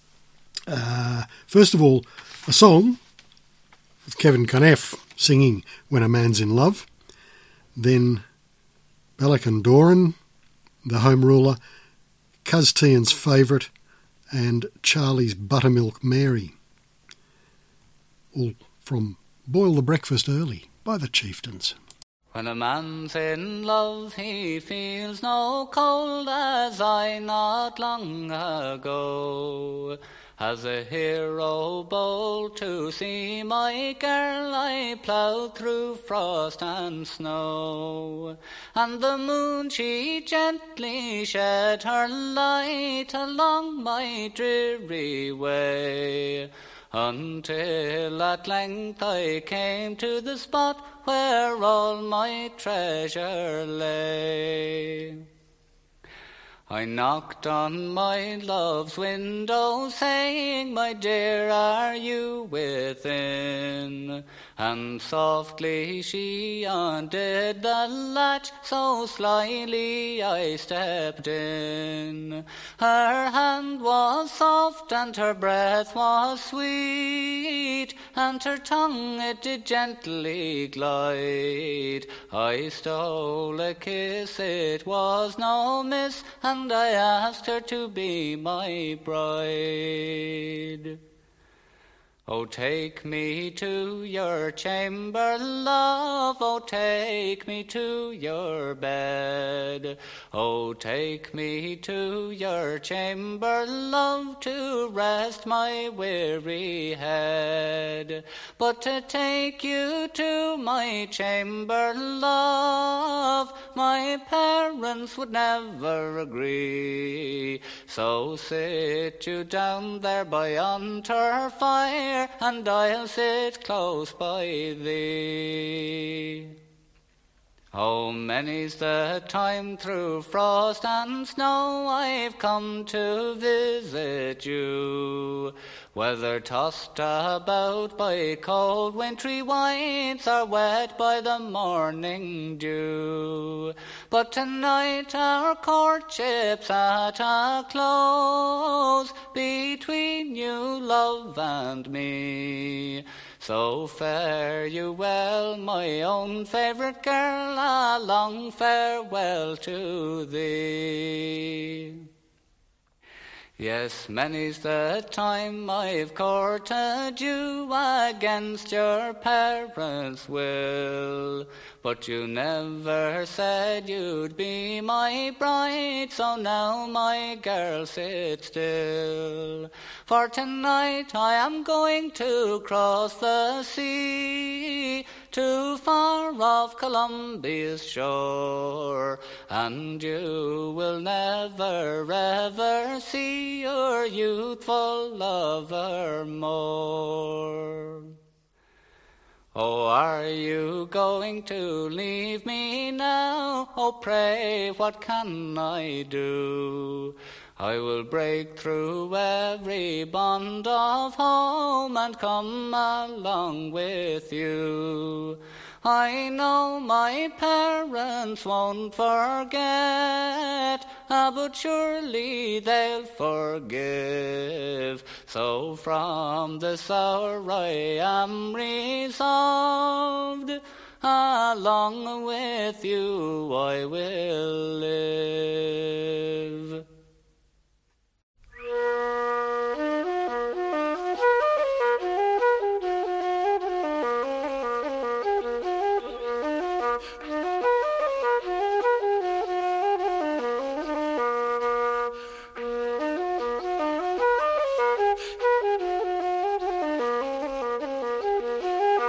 uh, first of all, a song with Kevin Conneff singing When a Man's in Love, then Balakan Doran, the Home Ruler, Cuz Tian's Favourite, and Charlie's Buttermilk Mary. All from Boil the Breakfast Early by the Chieftains. When a man's in love, he feels no cold, as I not long ago. As a hero bold to see my girl, I ploughed through frost and snow. And the moon she gently shed her light along my dreary way, until at length I came to the spot where all my treasure lay. I knocked on my love's window, saying, "My dear, are you within?" And softly she undid the latch, so slyly I stepped in. Her hand was soft and her breath was sweet, and her tongue it did gently glide. I stole a kiss, it was no miss, and I asked her to be my bride. Oh, take me to your chamber, love, oh, take me to your bed. Oh, take me to your chamber, love, to rest my weary head. But to take you to my chamber, love, my parents would never agree. So sit you down there by yonder fire, and I'll sit close by thee. Oh, many's the time through frost and snow I've come to visit you, whether tossed about by cold wintry winds or wet by the morning dew. But tonight our courtship's at a close, between you, love, and me. So fare you well, my own favourite girl, a long farewell to thee. Yes, many's the time I've courted you against your parents' will, but you never said you'd be my bride, so now, my girl, sit still. For tonight I am going to cross the sea, to far off Columbia's shore, and you will never ever see your youthful lover more. Oh, are you going to leave me now? Oh, pray, what can I do? I will break through every bond of home and come along with you. I know my parents won't forget, ah, but surely they'll forgive. So from this hour I am resolved, along with you I will live.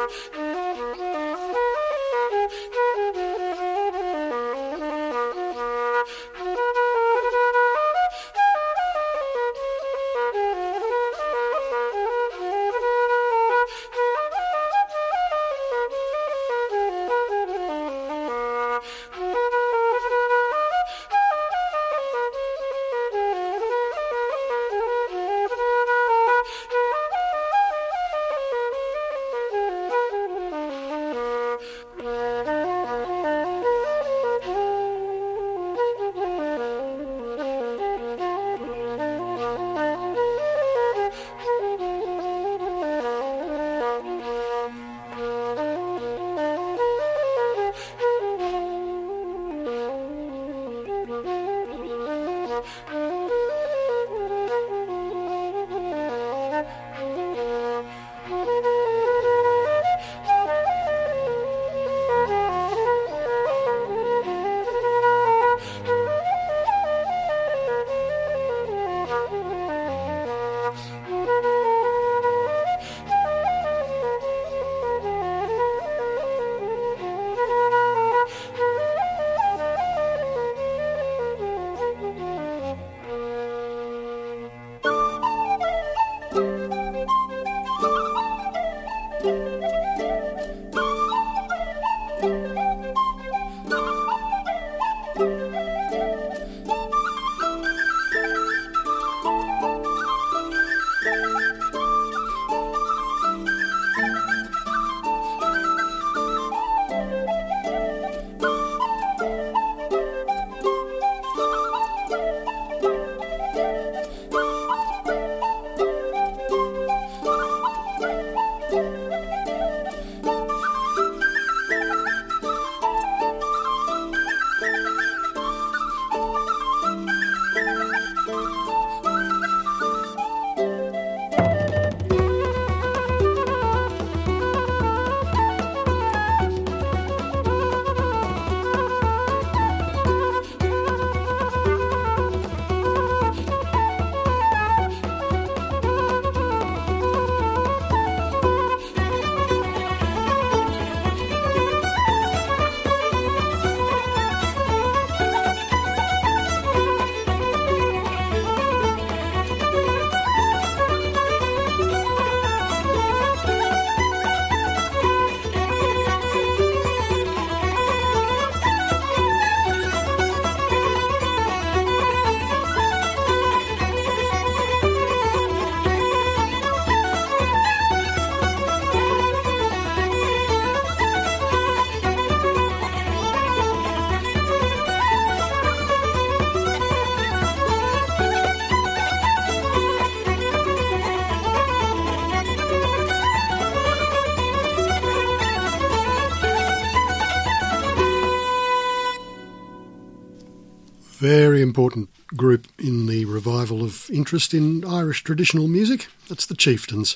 Very important group in the revival of interest in Irish traditional music. That's the Chieftains.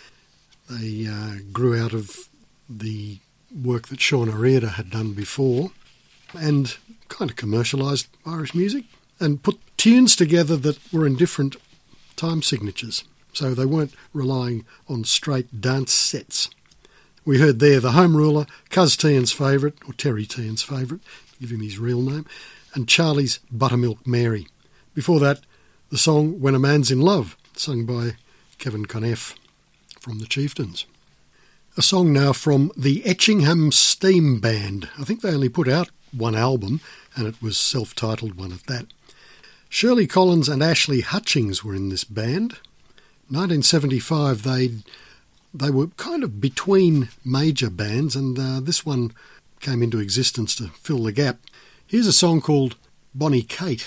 They uh, grew out of the work that Sean O'Riordan had done before and kind of commercialised Irish music and put tunes together that were in different time signatures. So they weren't relying on straight dance sets. We heard there the Home Ruler, Cuz Tian's favourite, or Terry Tian's favourite, give him his real name, and Charlie's Buttermilk Mary. Before that, the song When a Man's in Love, sung by Kevin Conneff from the Chieftains. A song now from the Etchingham Steam Band. I think they only put out one album, and it was self-titled one at that. Shirley Collins and Ashley Hutchings were in this band. nineteen seventy-five, they they were kind of between major bands, and uh, this one came into existence to fill the gap. Here's a song called Bonnie Kate.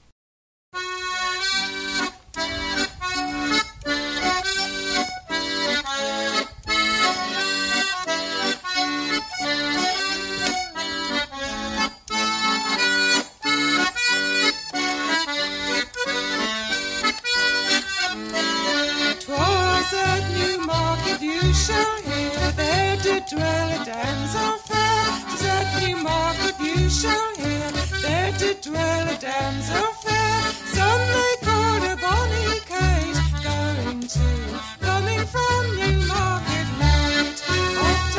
Dwell a damsel fair, 'tis at Newmarket you shall hear. There did dwell a damsel fair, some they called her Bonnie Kate, going to, coming from Newmarket night. Oft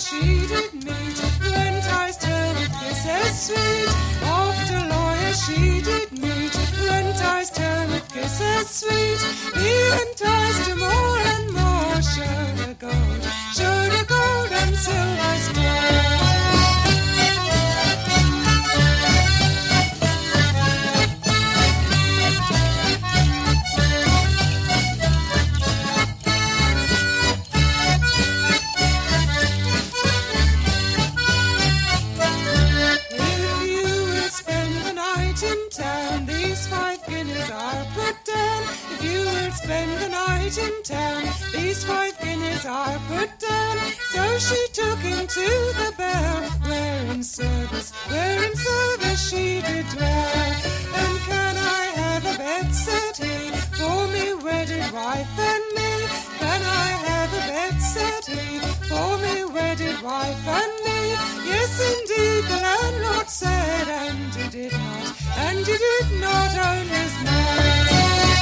she did meet, went iced her with kisses sweet. After lawyer she did meet, went iced her with kisses sweet. He enticed her more and more, showed her gold, showed her gold and silver store. In town, these five guineas are put down. So she took him to the Bell, where in service, where in service she did dwell. And can I have a bed, said he, for me wedded wife and me? Can I have a bed, said he, for me wedded wife and me? Yes, indeed, the landlord said, and he did not, and he did not own his man.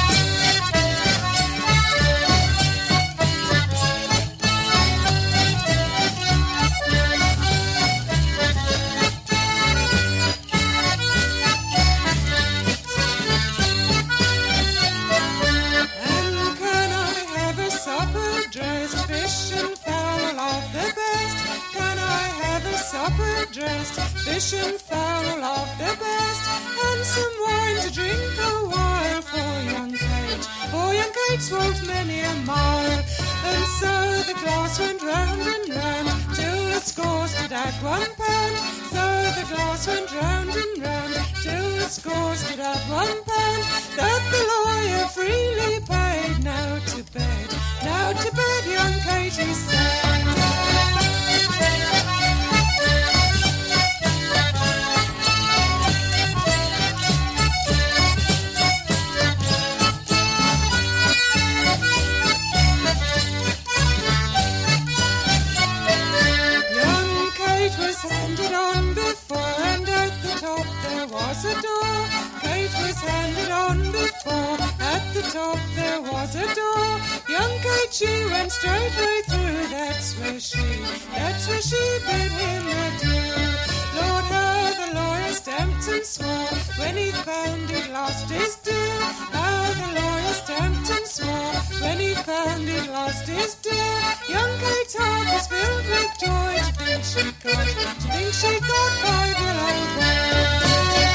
Supper dressed, fish and fowl of the best, and some wine to drink a while for young Kate, for young Kate's walked many a mile. And so the glass went round and round, till the score stood at one pound. So the glass went round and round, till the score stood at one pound. That the lawyer freely paid. Now to bed, now to bed, young Katie said. Handed on before, and at the top there was a door. Kate was handed on before, at the top there was a door. Young Kate, she went straight right through, that's where she, that's where she bid him adieu. Lord, how the lawyer stamped and swore, when he found he'd lost his dear. How the lawyer stamped and swore, when he found he'd lost his dear. Young Kate's heart was filled with joy, to think she'd got, to think she'd got five yellow boys.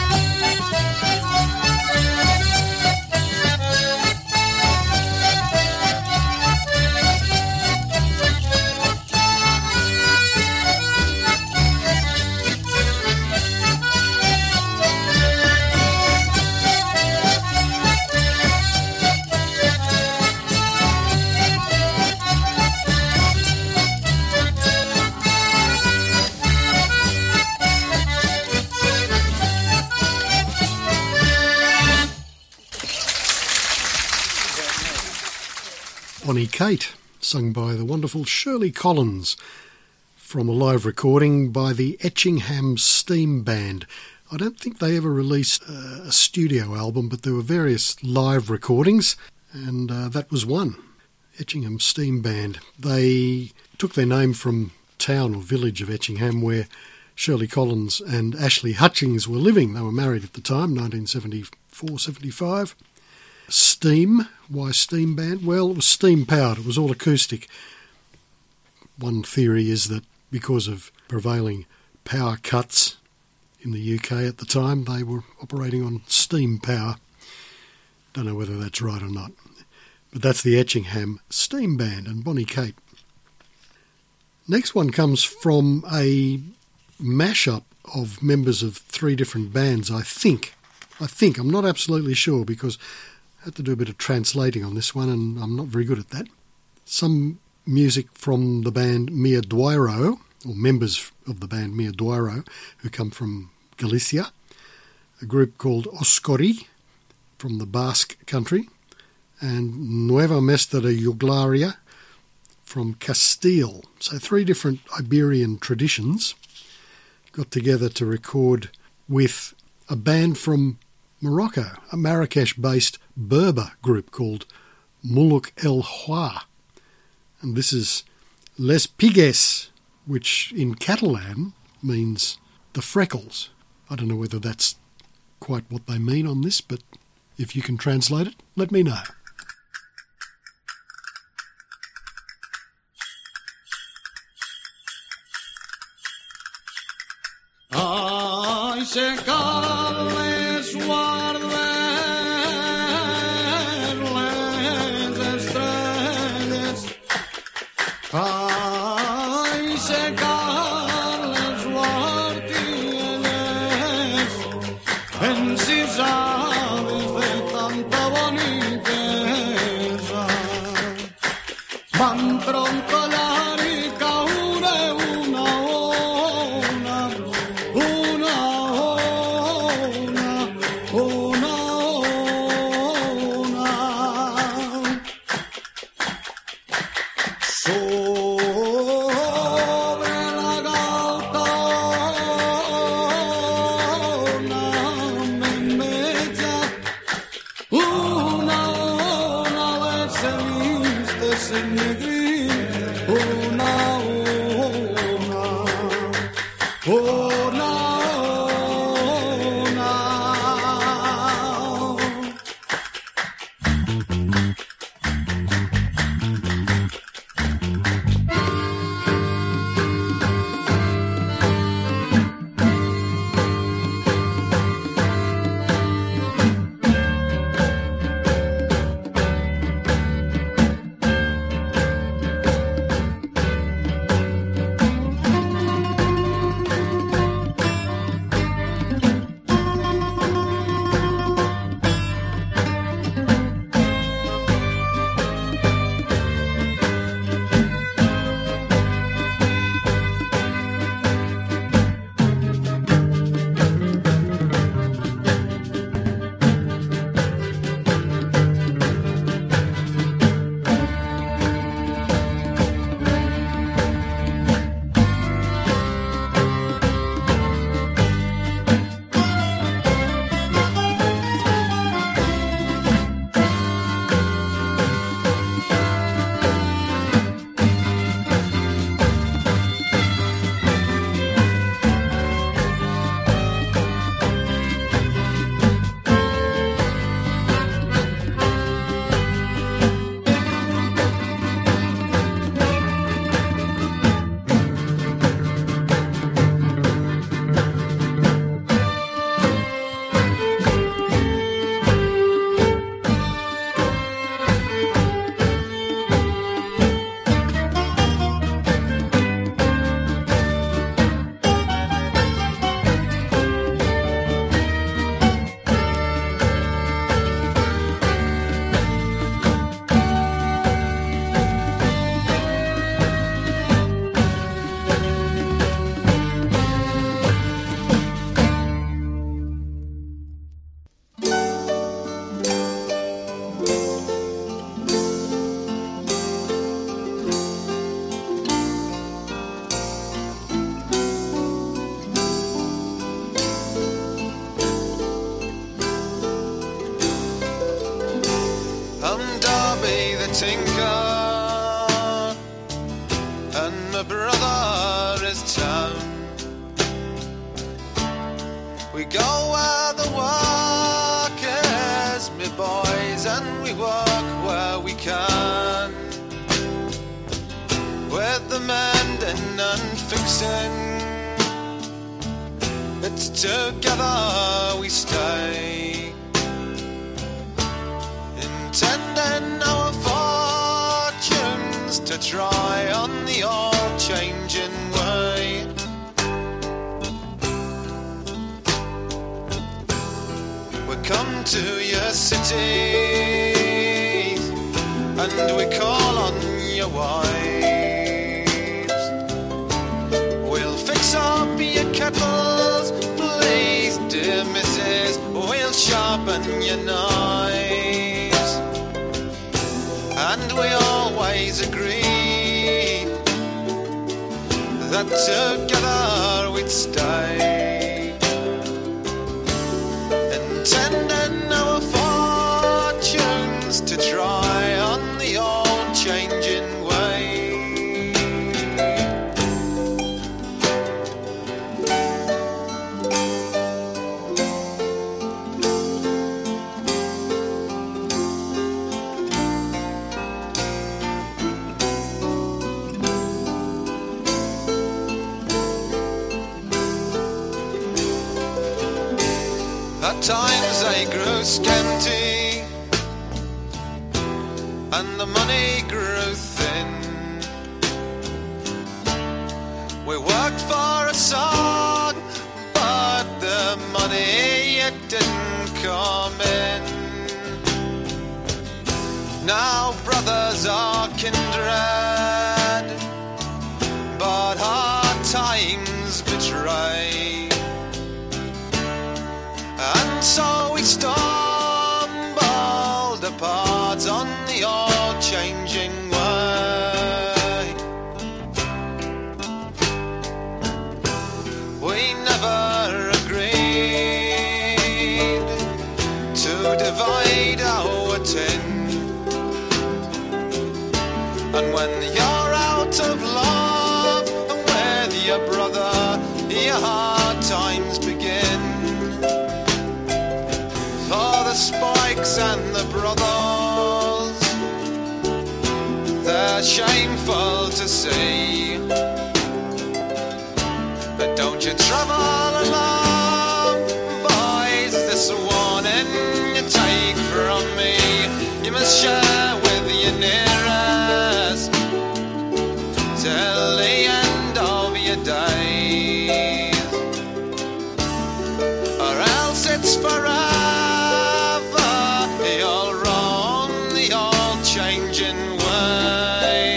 Bonnie Kate, sung by the wonderful Shirley Collins from a live recording by the Etchingham Steam Band. I don't think they ever released uh, a studio album, but there were various live recordings, and uh, that was one. Etchingham Steam Band. They took their name from town or village of Etchingham, where Shirley Collins and Ashley Hutchings were living. They were married at the time, nineteen seventy-four seventy-five. Steam. Why steam band? Well, it was steam powered. It was all acoustic. One theory is that because of prevailing power cuts in the U K at the time, they were operating on steam power. Don't know whether that's right or not. But that's the Etchingham Steam Band and Bonnie Kate. Next one comes from a mashup of members of three different bands, I think. I think. I'm not absolutely sure because I had to do a bit of translating on this one and I'm not very good at that. Some music from the band Mia Duiro, or members of the band Mia Duiro, who come from Galicia. A group called Oscori from the Basque country, and Nueva Mesta de Juglaria from Castile. So three different Iberian traditions got together to record with a band from Morocco, a Marrakesh-based Berber group called Muluk El Hwa. And this is Les Pigues which in Catalan means the freckles. I don't know whether that's quite what they mean on this, but if you can translate it, let me know. Ay, se Carles guarder les estrelles. Ay, se Carles guardielles encisades de tanta bonitesa. Van troncollar y caure una ona, una ona, una ona. Sobre la gautona memmezza, una ona verse viste sin negrin, una ona, ona ona. tinker, and my brother is Tom. We go where the work is, me boys, and we work where we can, with the mending and fixing. It's together we stay, intending our fortunes to try on the all-changing way. We come to your cities and we call on your wives. We'll fix up your kettles, please, dear missus. We'll sharpen your knives, and we always agree that together we'd stay, intending our fortunes to try on the all-changing way. At times they grew scanty, and the money grew thin. We worked for a song, but the money it didn't come in. Now brothers are kindred, but hard times betray. And so we stumbled apart on the all-changing way. We never agreed to divide our tin. And when you're out of love with your brother, your hard times begin. For the Spikes and the brothers, they're shameful to see. But don't you travel alone, boys, this warning you take from me. You must share with your nearest till the end of your days, or else it's forever. You'll wrong the all-changing way.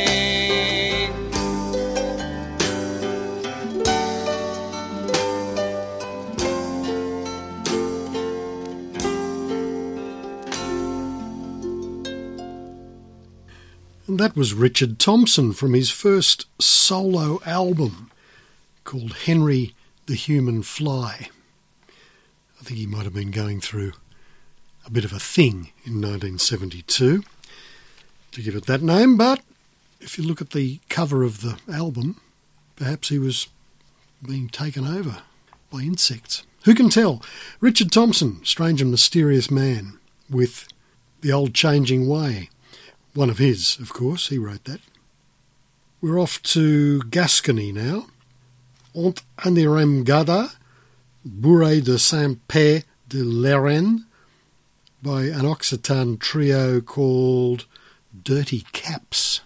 And that was Richard Thompson from his first solo album called Henry the Human Fly. I think he might have been going through a bit of a thing in nineteen seventy-two to give it that name, but if you look at the cover of the album, perhaps he was being taken over by insects. Who can tell? Richard Thompson, Strange and Mysterious Man, with The Old Changing Way. One of his, of course, he wrote that. We're off to Gascony now. Ont anirem gada, Bourré de Saint-Pé de Lérène, by an Occitan trio called Dirty Caps.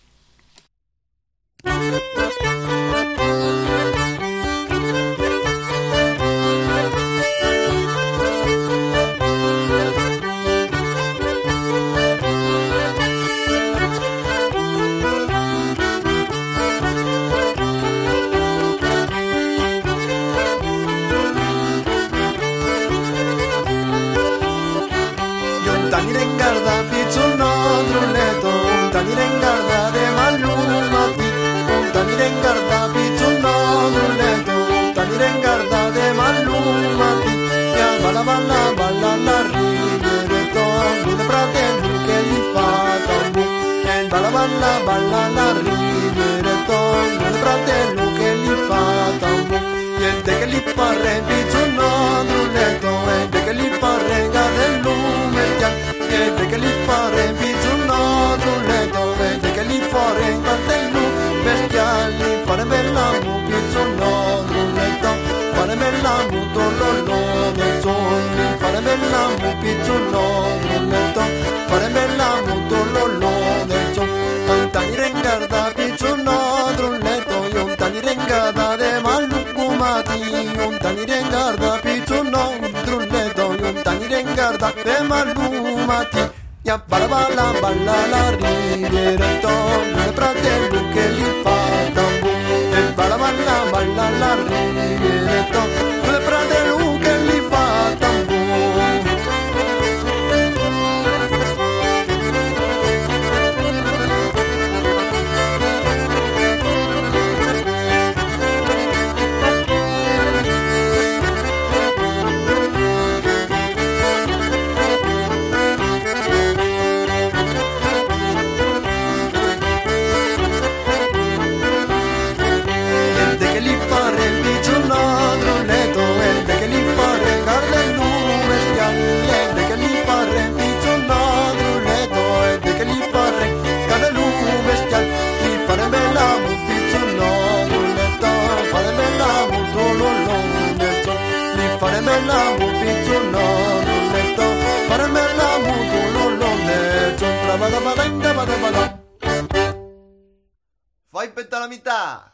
Rengarda de Malumati, Tani Rengarda Pizzuna Druleto, Tani Rengarda de Malumati, Ya balla balla balla la rivereto, Lune fratello che li fa tambu, E balla balla balla la rivereto, Lune fratello che li fa tambu, Niente che li fa re Pizzuna Druleto, Niente che li fa rengarda del lume, Niente che li fa re Pizzuna Druleto, li fuori in cartello bestiali, fare bella mu pizzono rulletto, fare bella mu tololo del zolli, fare bella mu pizzono rulletto, fare bella mu tololo del zolli, tantani rengarda pizzono rulletto, io tani rengarda de malumati, io tani rengarda pizzono rulletto, io tani rengarda de malumati. Ya balla balla balla la riveretto, il fratello che li fa tambu. E balla balla balla la riveretto, il fratello che li fa tambu. Faremela un pizzo no Fai petta la metà.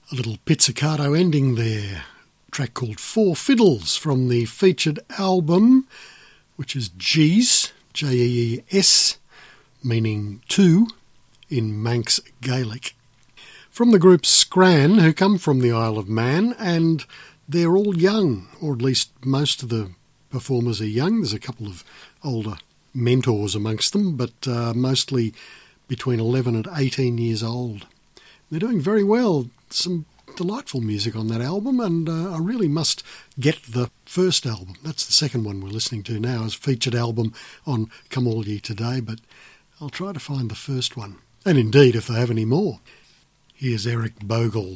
A little pizzicato ending there. A track called Four Fiddles from the featured album, which is Gees, J E E S, meaning two in Manx Gaelic. From the group Scran, who come from the Isle of Man, and they're all young, or at least most of the performers are young. There's a couple of older mentors amongst them, but uh, mostly between eleven and eighteen years old. They're doing very well. Some delightful music on that album, and uh, I really must get the first album. That's the second one we're listening to now, as featured album on Come All Ye Today, but I'll try to find the first one. And indeed, if they have any more. Here's Eric Bogle.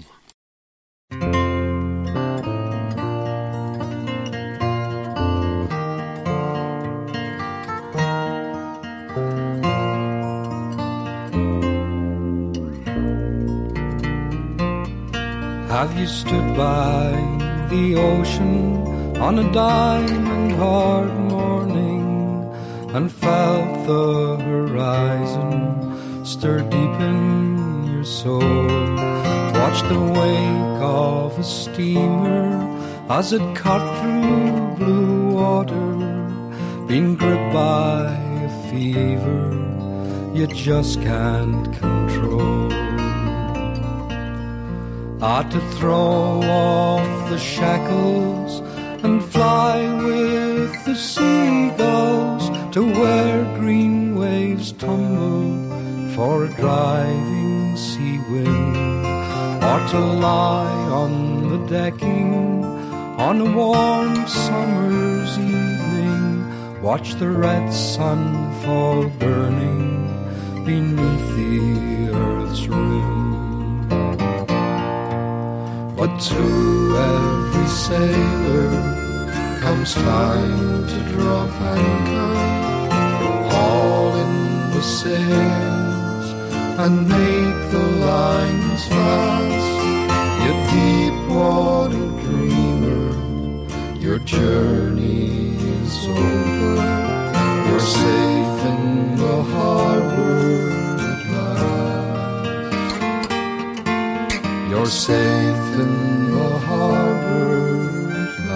Have you stood by the ocean on a diamond hard morning and felt the horizon stir deep in your soul? Watched the wake of a steamer as it cut through blue water, being gripped by a fever you just can't control. Ah, to throw off the shackles and fly with the seagulls to where green waves tumble for a driving sea wind, or to lie on the decking on a warm summer's evening, watch the red sun fall burning beneath the earth's rim. But to every sailor comes time to drop anchor, haul in the sails and make the lines fast. You deep water dreamer, your journey is over. You're safe in the harbor at last. You're safe in the harbor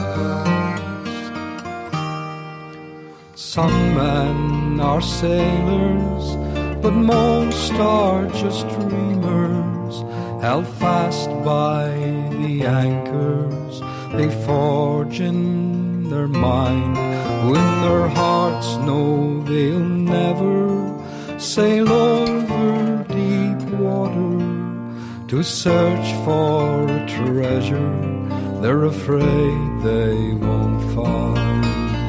at last. Some men are sailors, but most are just dreamers, held fast by the anchors they forge in their mind, who in their hearts know they'll never sail over deep water to search for a treasure they're afraid they won't find.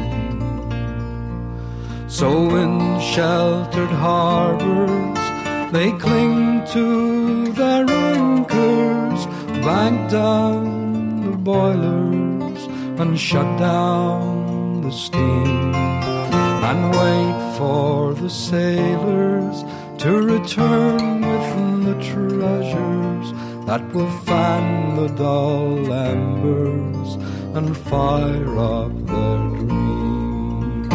So in sheltered harbors they cling to their anchors, bank down the boilers and shut down the steam, and wait for the sailors to return with the treasures that will fan the dull embers and fire up their dreams.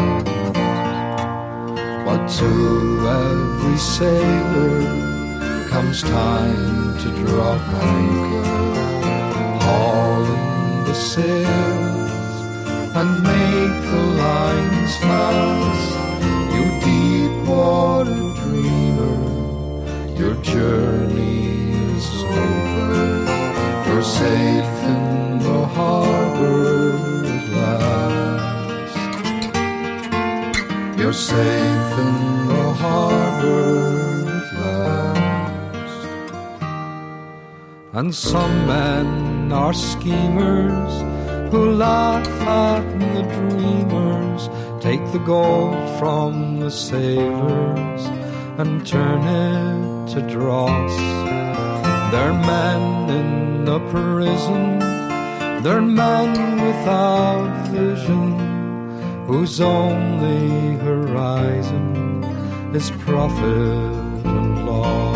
But to every sailor comes time to drop anchor, haul in the sails and make the lines fast. You deep water dreamer, your journey is over. You're safe in the harbor at last. You're safe in the harbor at last. And some men are schemers who laugh at the dreamers, take the gold from the sailors and turn it to dross. They're men in the prison, they're men without vision, whose only horizon is profit and loss.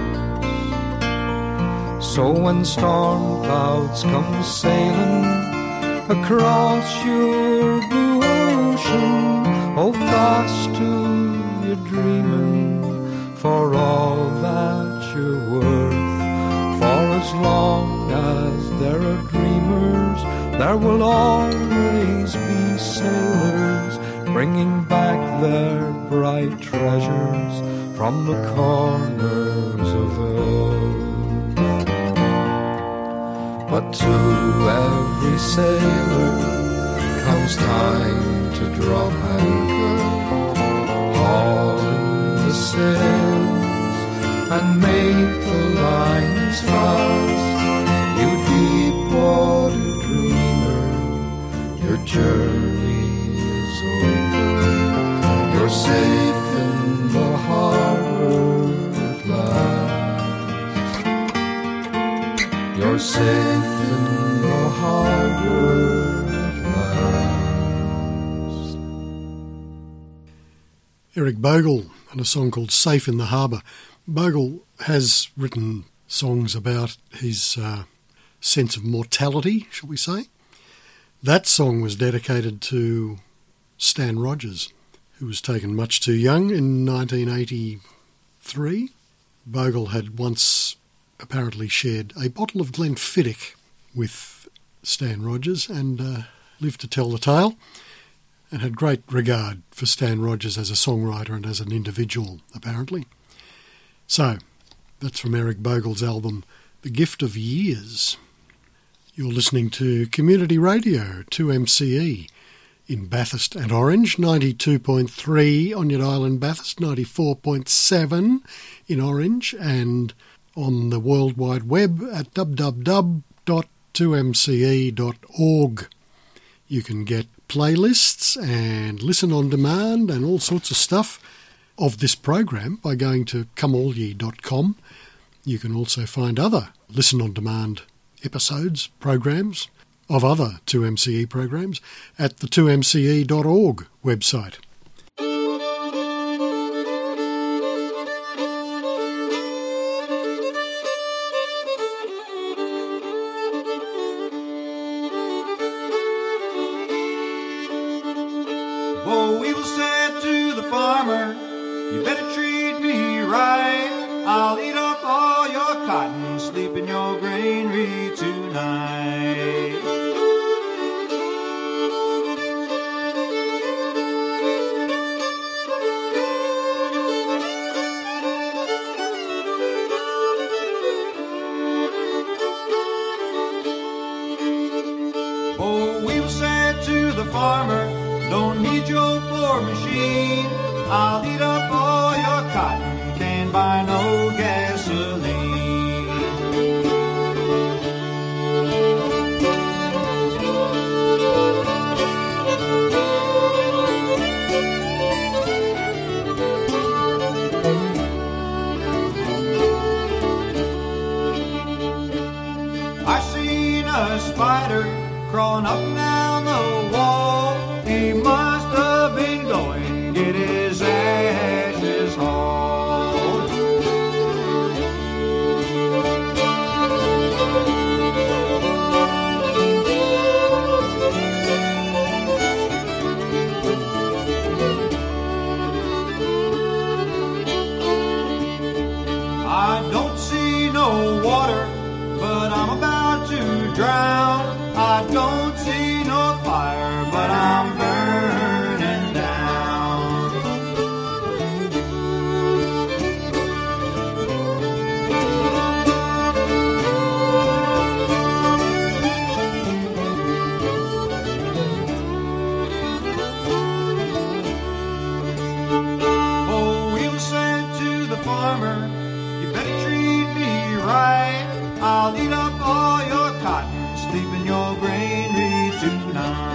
So when storm clouds come sailing across your blue ocean, hold fast to your dreaming, for all that you're worth, for as long as there are dreamers, there will always be sailors bringing back their bright treasures from the corners of earth. But to every sailor comes time to drop anchor, haul in the sails and make the lines fast. You deep water dreamer, your journey is over. You're safe in the harbor at last. You're safe in the harbor at last. Eric Bogle and a song called Safe in the Harbour. Bogle has written songs about his uh, sense of mortality, shall we say. That song was dedicated to Stan Rogers, who was taken much too young in nineteen eighty-three. Bogle had once apparently shared a bottle of Glenfiddich with Stan Rogers and uh, lived to tell the tale, and had great regard for Stan Rogers as a songwriter and as an individual, apparently. So, that's from Eric Bogle's album, The Gift of Years. You're listening to Community Radio, two M C E, in Bathurst and Orange, ninety-two point three on your island Bathurst, ninety-four point seven in Orange, and on the World Wide Web at w w w dot two m c e dot org. You can get playlists and listen on demand and all sorts of stuff of this program by going to come all ye dot com. You can also find other listen on demand episodes, programs of other two M C E programs at the two m c e dot org website. Oh, we will say to the farmer, you better treat me right. I'll eat up all your cotton, sleep in your granary tonight. Oh, we will say to the farmer, don't need your floor machine. I'll eat up all your cotton, can't buy no gasoline. I seen a spider crawling up and down the wall. He must have been going get his ashes hauled. I don't see no water, but I'm about to drown. I don't see no fire, but I'm burning down. Oh, we were sent to the farmer, you better treat me right. I'll eat up all your cotton, sleep in your granary tonight.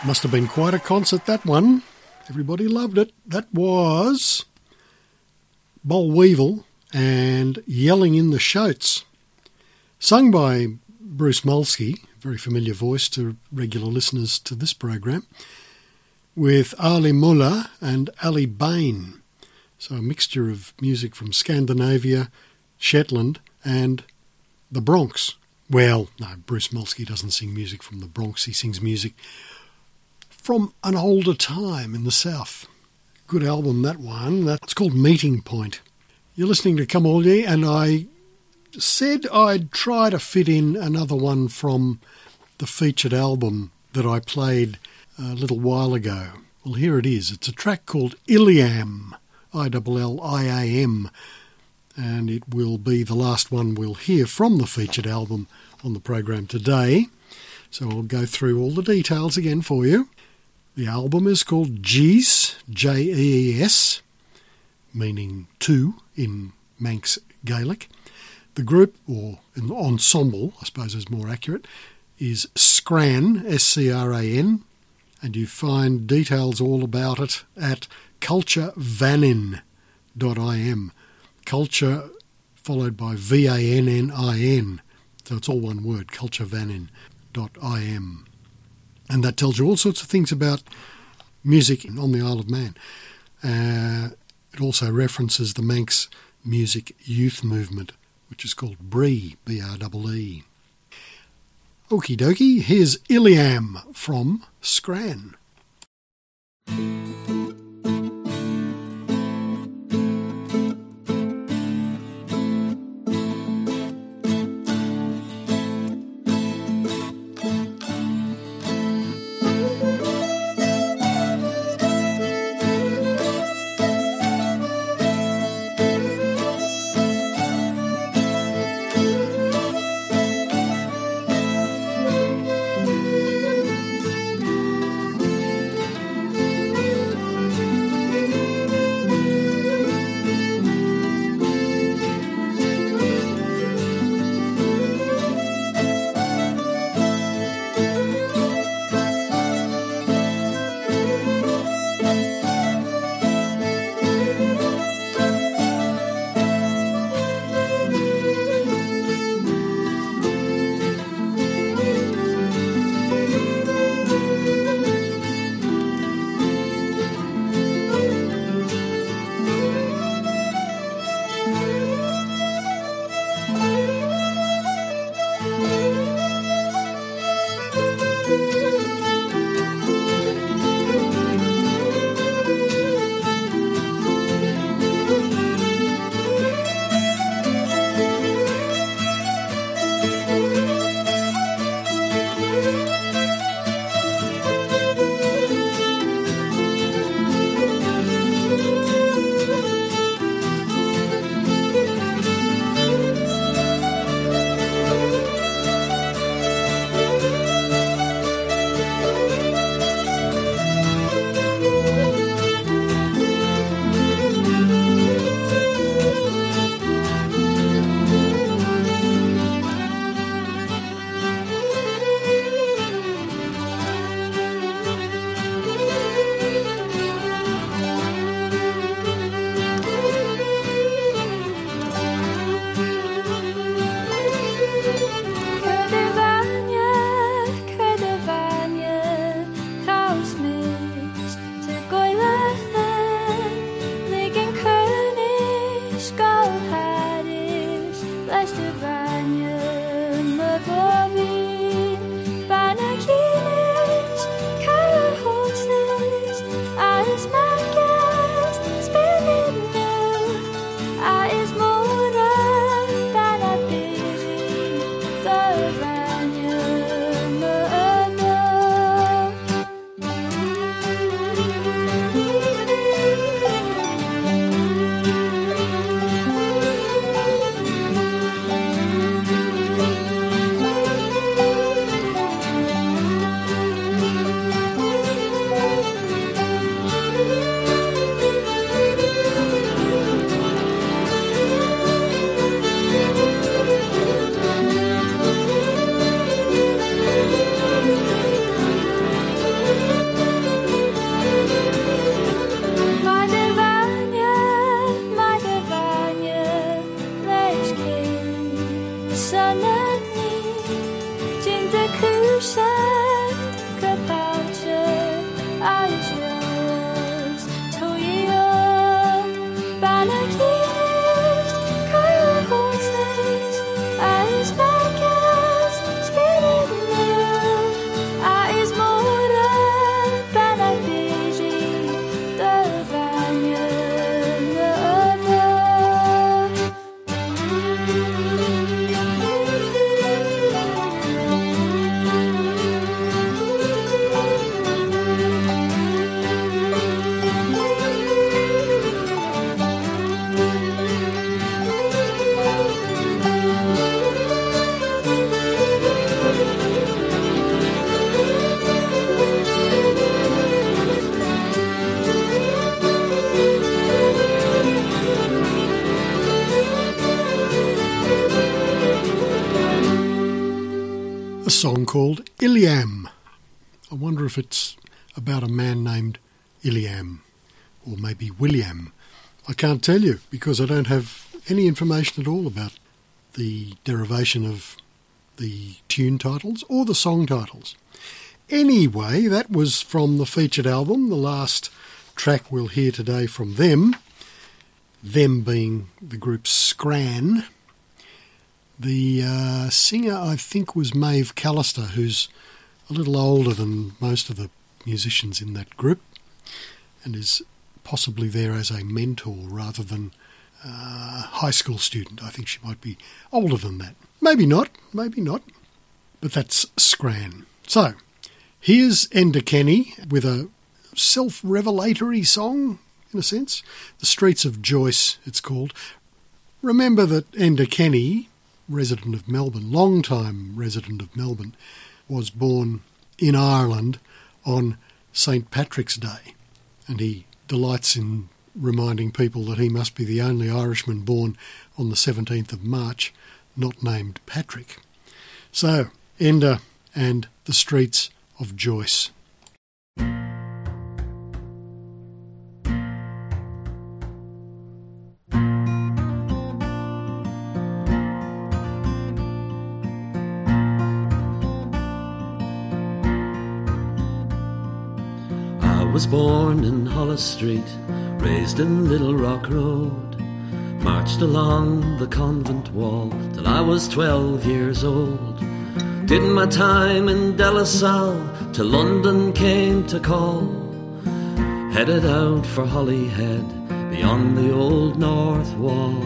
Must have been quite a concert, that one. Everybody loved it. That was Boll Weevil and Yelling in the Shoats, sung by Bruce Molsky, very familiar voice to regular listeners to this program, with Ali Muller and Ali Bain. So a mixture of music from Scandinavia, Shetland and the Bronx. Well, no, Bruce Molsky doesn't sing music from the Bronx. He sings music from an older time in the South. Good album, that one. That's called Meeting Point. You're listening to Come All Ye, and I said I'd try to fit in another one from the featured album that I played a little while ago. Well, here it is. It's a track called Iliam, I L L I A M, and it will be the last one we'll hear from the featured album on the program today. So I'll go through all the details again for you. The album is called Jees, J E E S, meaning two in Manx Gaelic. The group, or an ensemble, I suppose is more accurate, is Scran, S C R A N, and you find details all about it at culture vannin dot I M. Culture followed by V A N N I N, so it's all one word, culture vannin dot I M. And that tells you all sorts of things about music on the Isle of Man. Uh, it also references the Manx music youth movement, which is called Bree, B R E E. Okie dokie, here's Iliam from Scran. called Iliam. I wonder if it's about a man named Iliam, or maybe William. I can't tell you because I don't have any information at all about the derivation of the tune titles or the song titles. Anyway, that was from the featured album, the last track we'll hear today from them, them being the group Scran. The uh, singer, I think, was Maeve Callister, who's a little older than most of the musicians in that group and is possibly there as a mentor rather than a uh, high school student. I think she might be older than that. Maybe not, maybe not, but that's Scran. So, here's Enda Kenny with a self-revelatory song, in a sense. The Streets of Joyce, it's called. Remember that Enda Kenny, resident of Melbourne, long-time resident of Melbourne, was born in Ireland on Saint Patrick's Day, and he delights in reminding people that he must be the only Irishman born on the seventeenth of March, not named Patrick. So, Enda and the Streets of Joyce. I was born in Hollis Street, raised in Little Rock Road, marched along the convent wall till I was twelve years old. Did my time in De La Salle till London came to call, headed out for Holyhead beyond the old North Wall.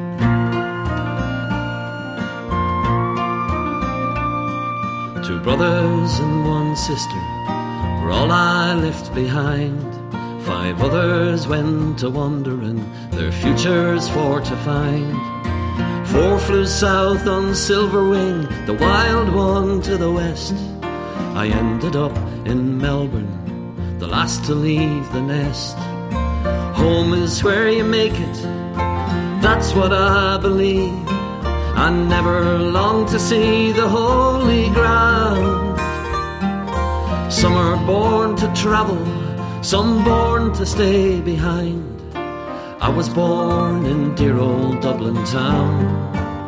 Two brothers and one sister were all I left behind. Five others went to wandering, their futures for to find. Four flew south on silver wing, the wild one to the west. I ended up in Melbourne, the last to leave the nest. Home is where you make it, that's what I believe. I never long to see the holy ground. Some are born to travel, some born to stay behind. I was born in dear old Dublin town.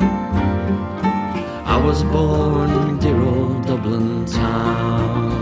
I was born in dear old Dublin town.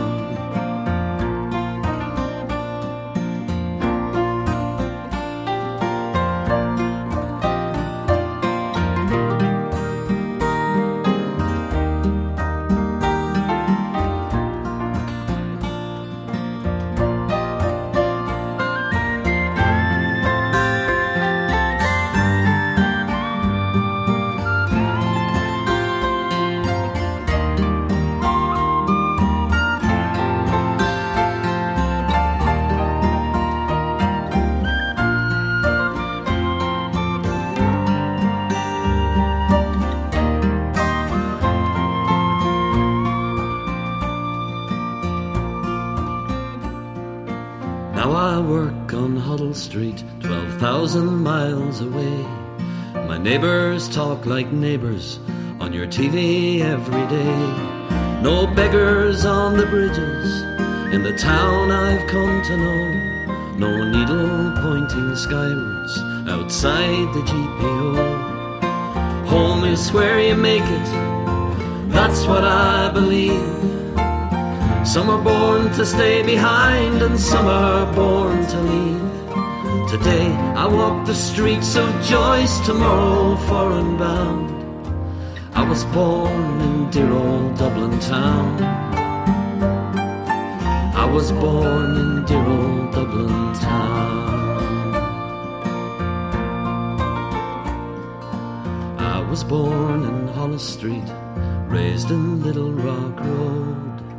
Street, twelve thousand miles away. My neighbours talk like neighbours on your T V every day. No beggars on the bridges in the town I've come to know. No needle pointing skywards outside the G P O. Home is where you make it, that's what I believe. Some are born to stay behind and some are born to leave. Today I walk the streets of Joyce, tomorrow foreign bound. I was born in dear old Dublin town. I was born in dear old Dublin town. I was born in Hollis Street, raised in Little Rock Road.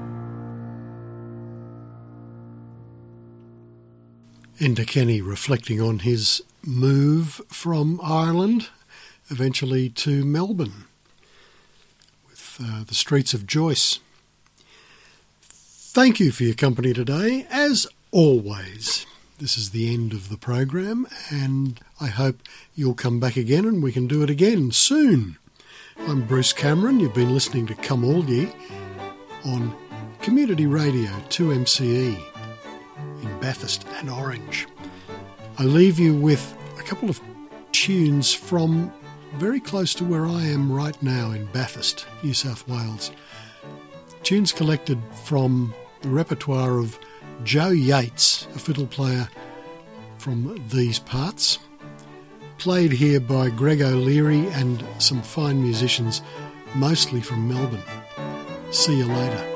Enda Kenny reflecting on his move from Ireland, eventually to Melbourne, with uh, the Streets of Joyce. Thank you for your company today, as always. This is the end of the program, and I hope you'll come back again and we can do it again soon. I'm Bruce Cameron. You've been listening to Come All Ye, on Community Radio two M C E in Bathurst and Orange. I leave you with a couple of tunes from very close to where I am right now in Bathurst, New South Wales. Tunes collected from the repertoire of Joe Yates, a fiddle player from these parts, played here by Greg O'Leary and some fine musicians, mostly from Melbourne. See you later.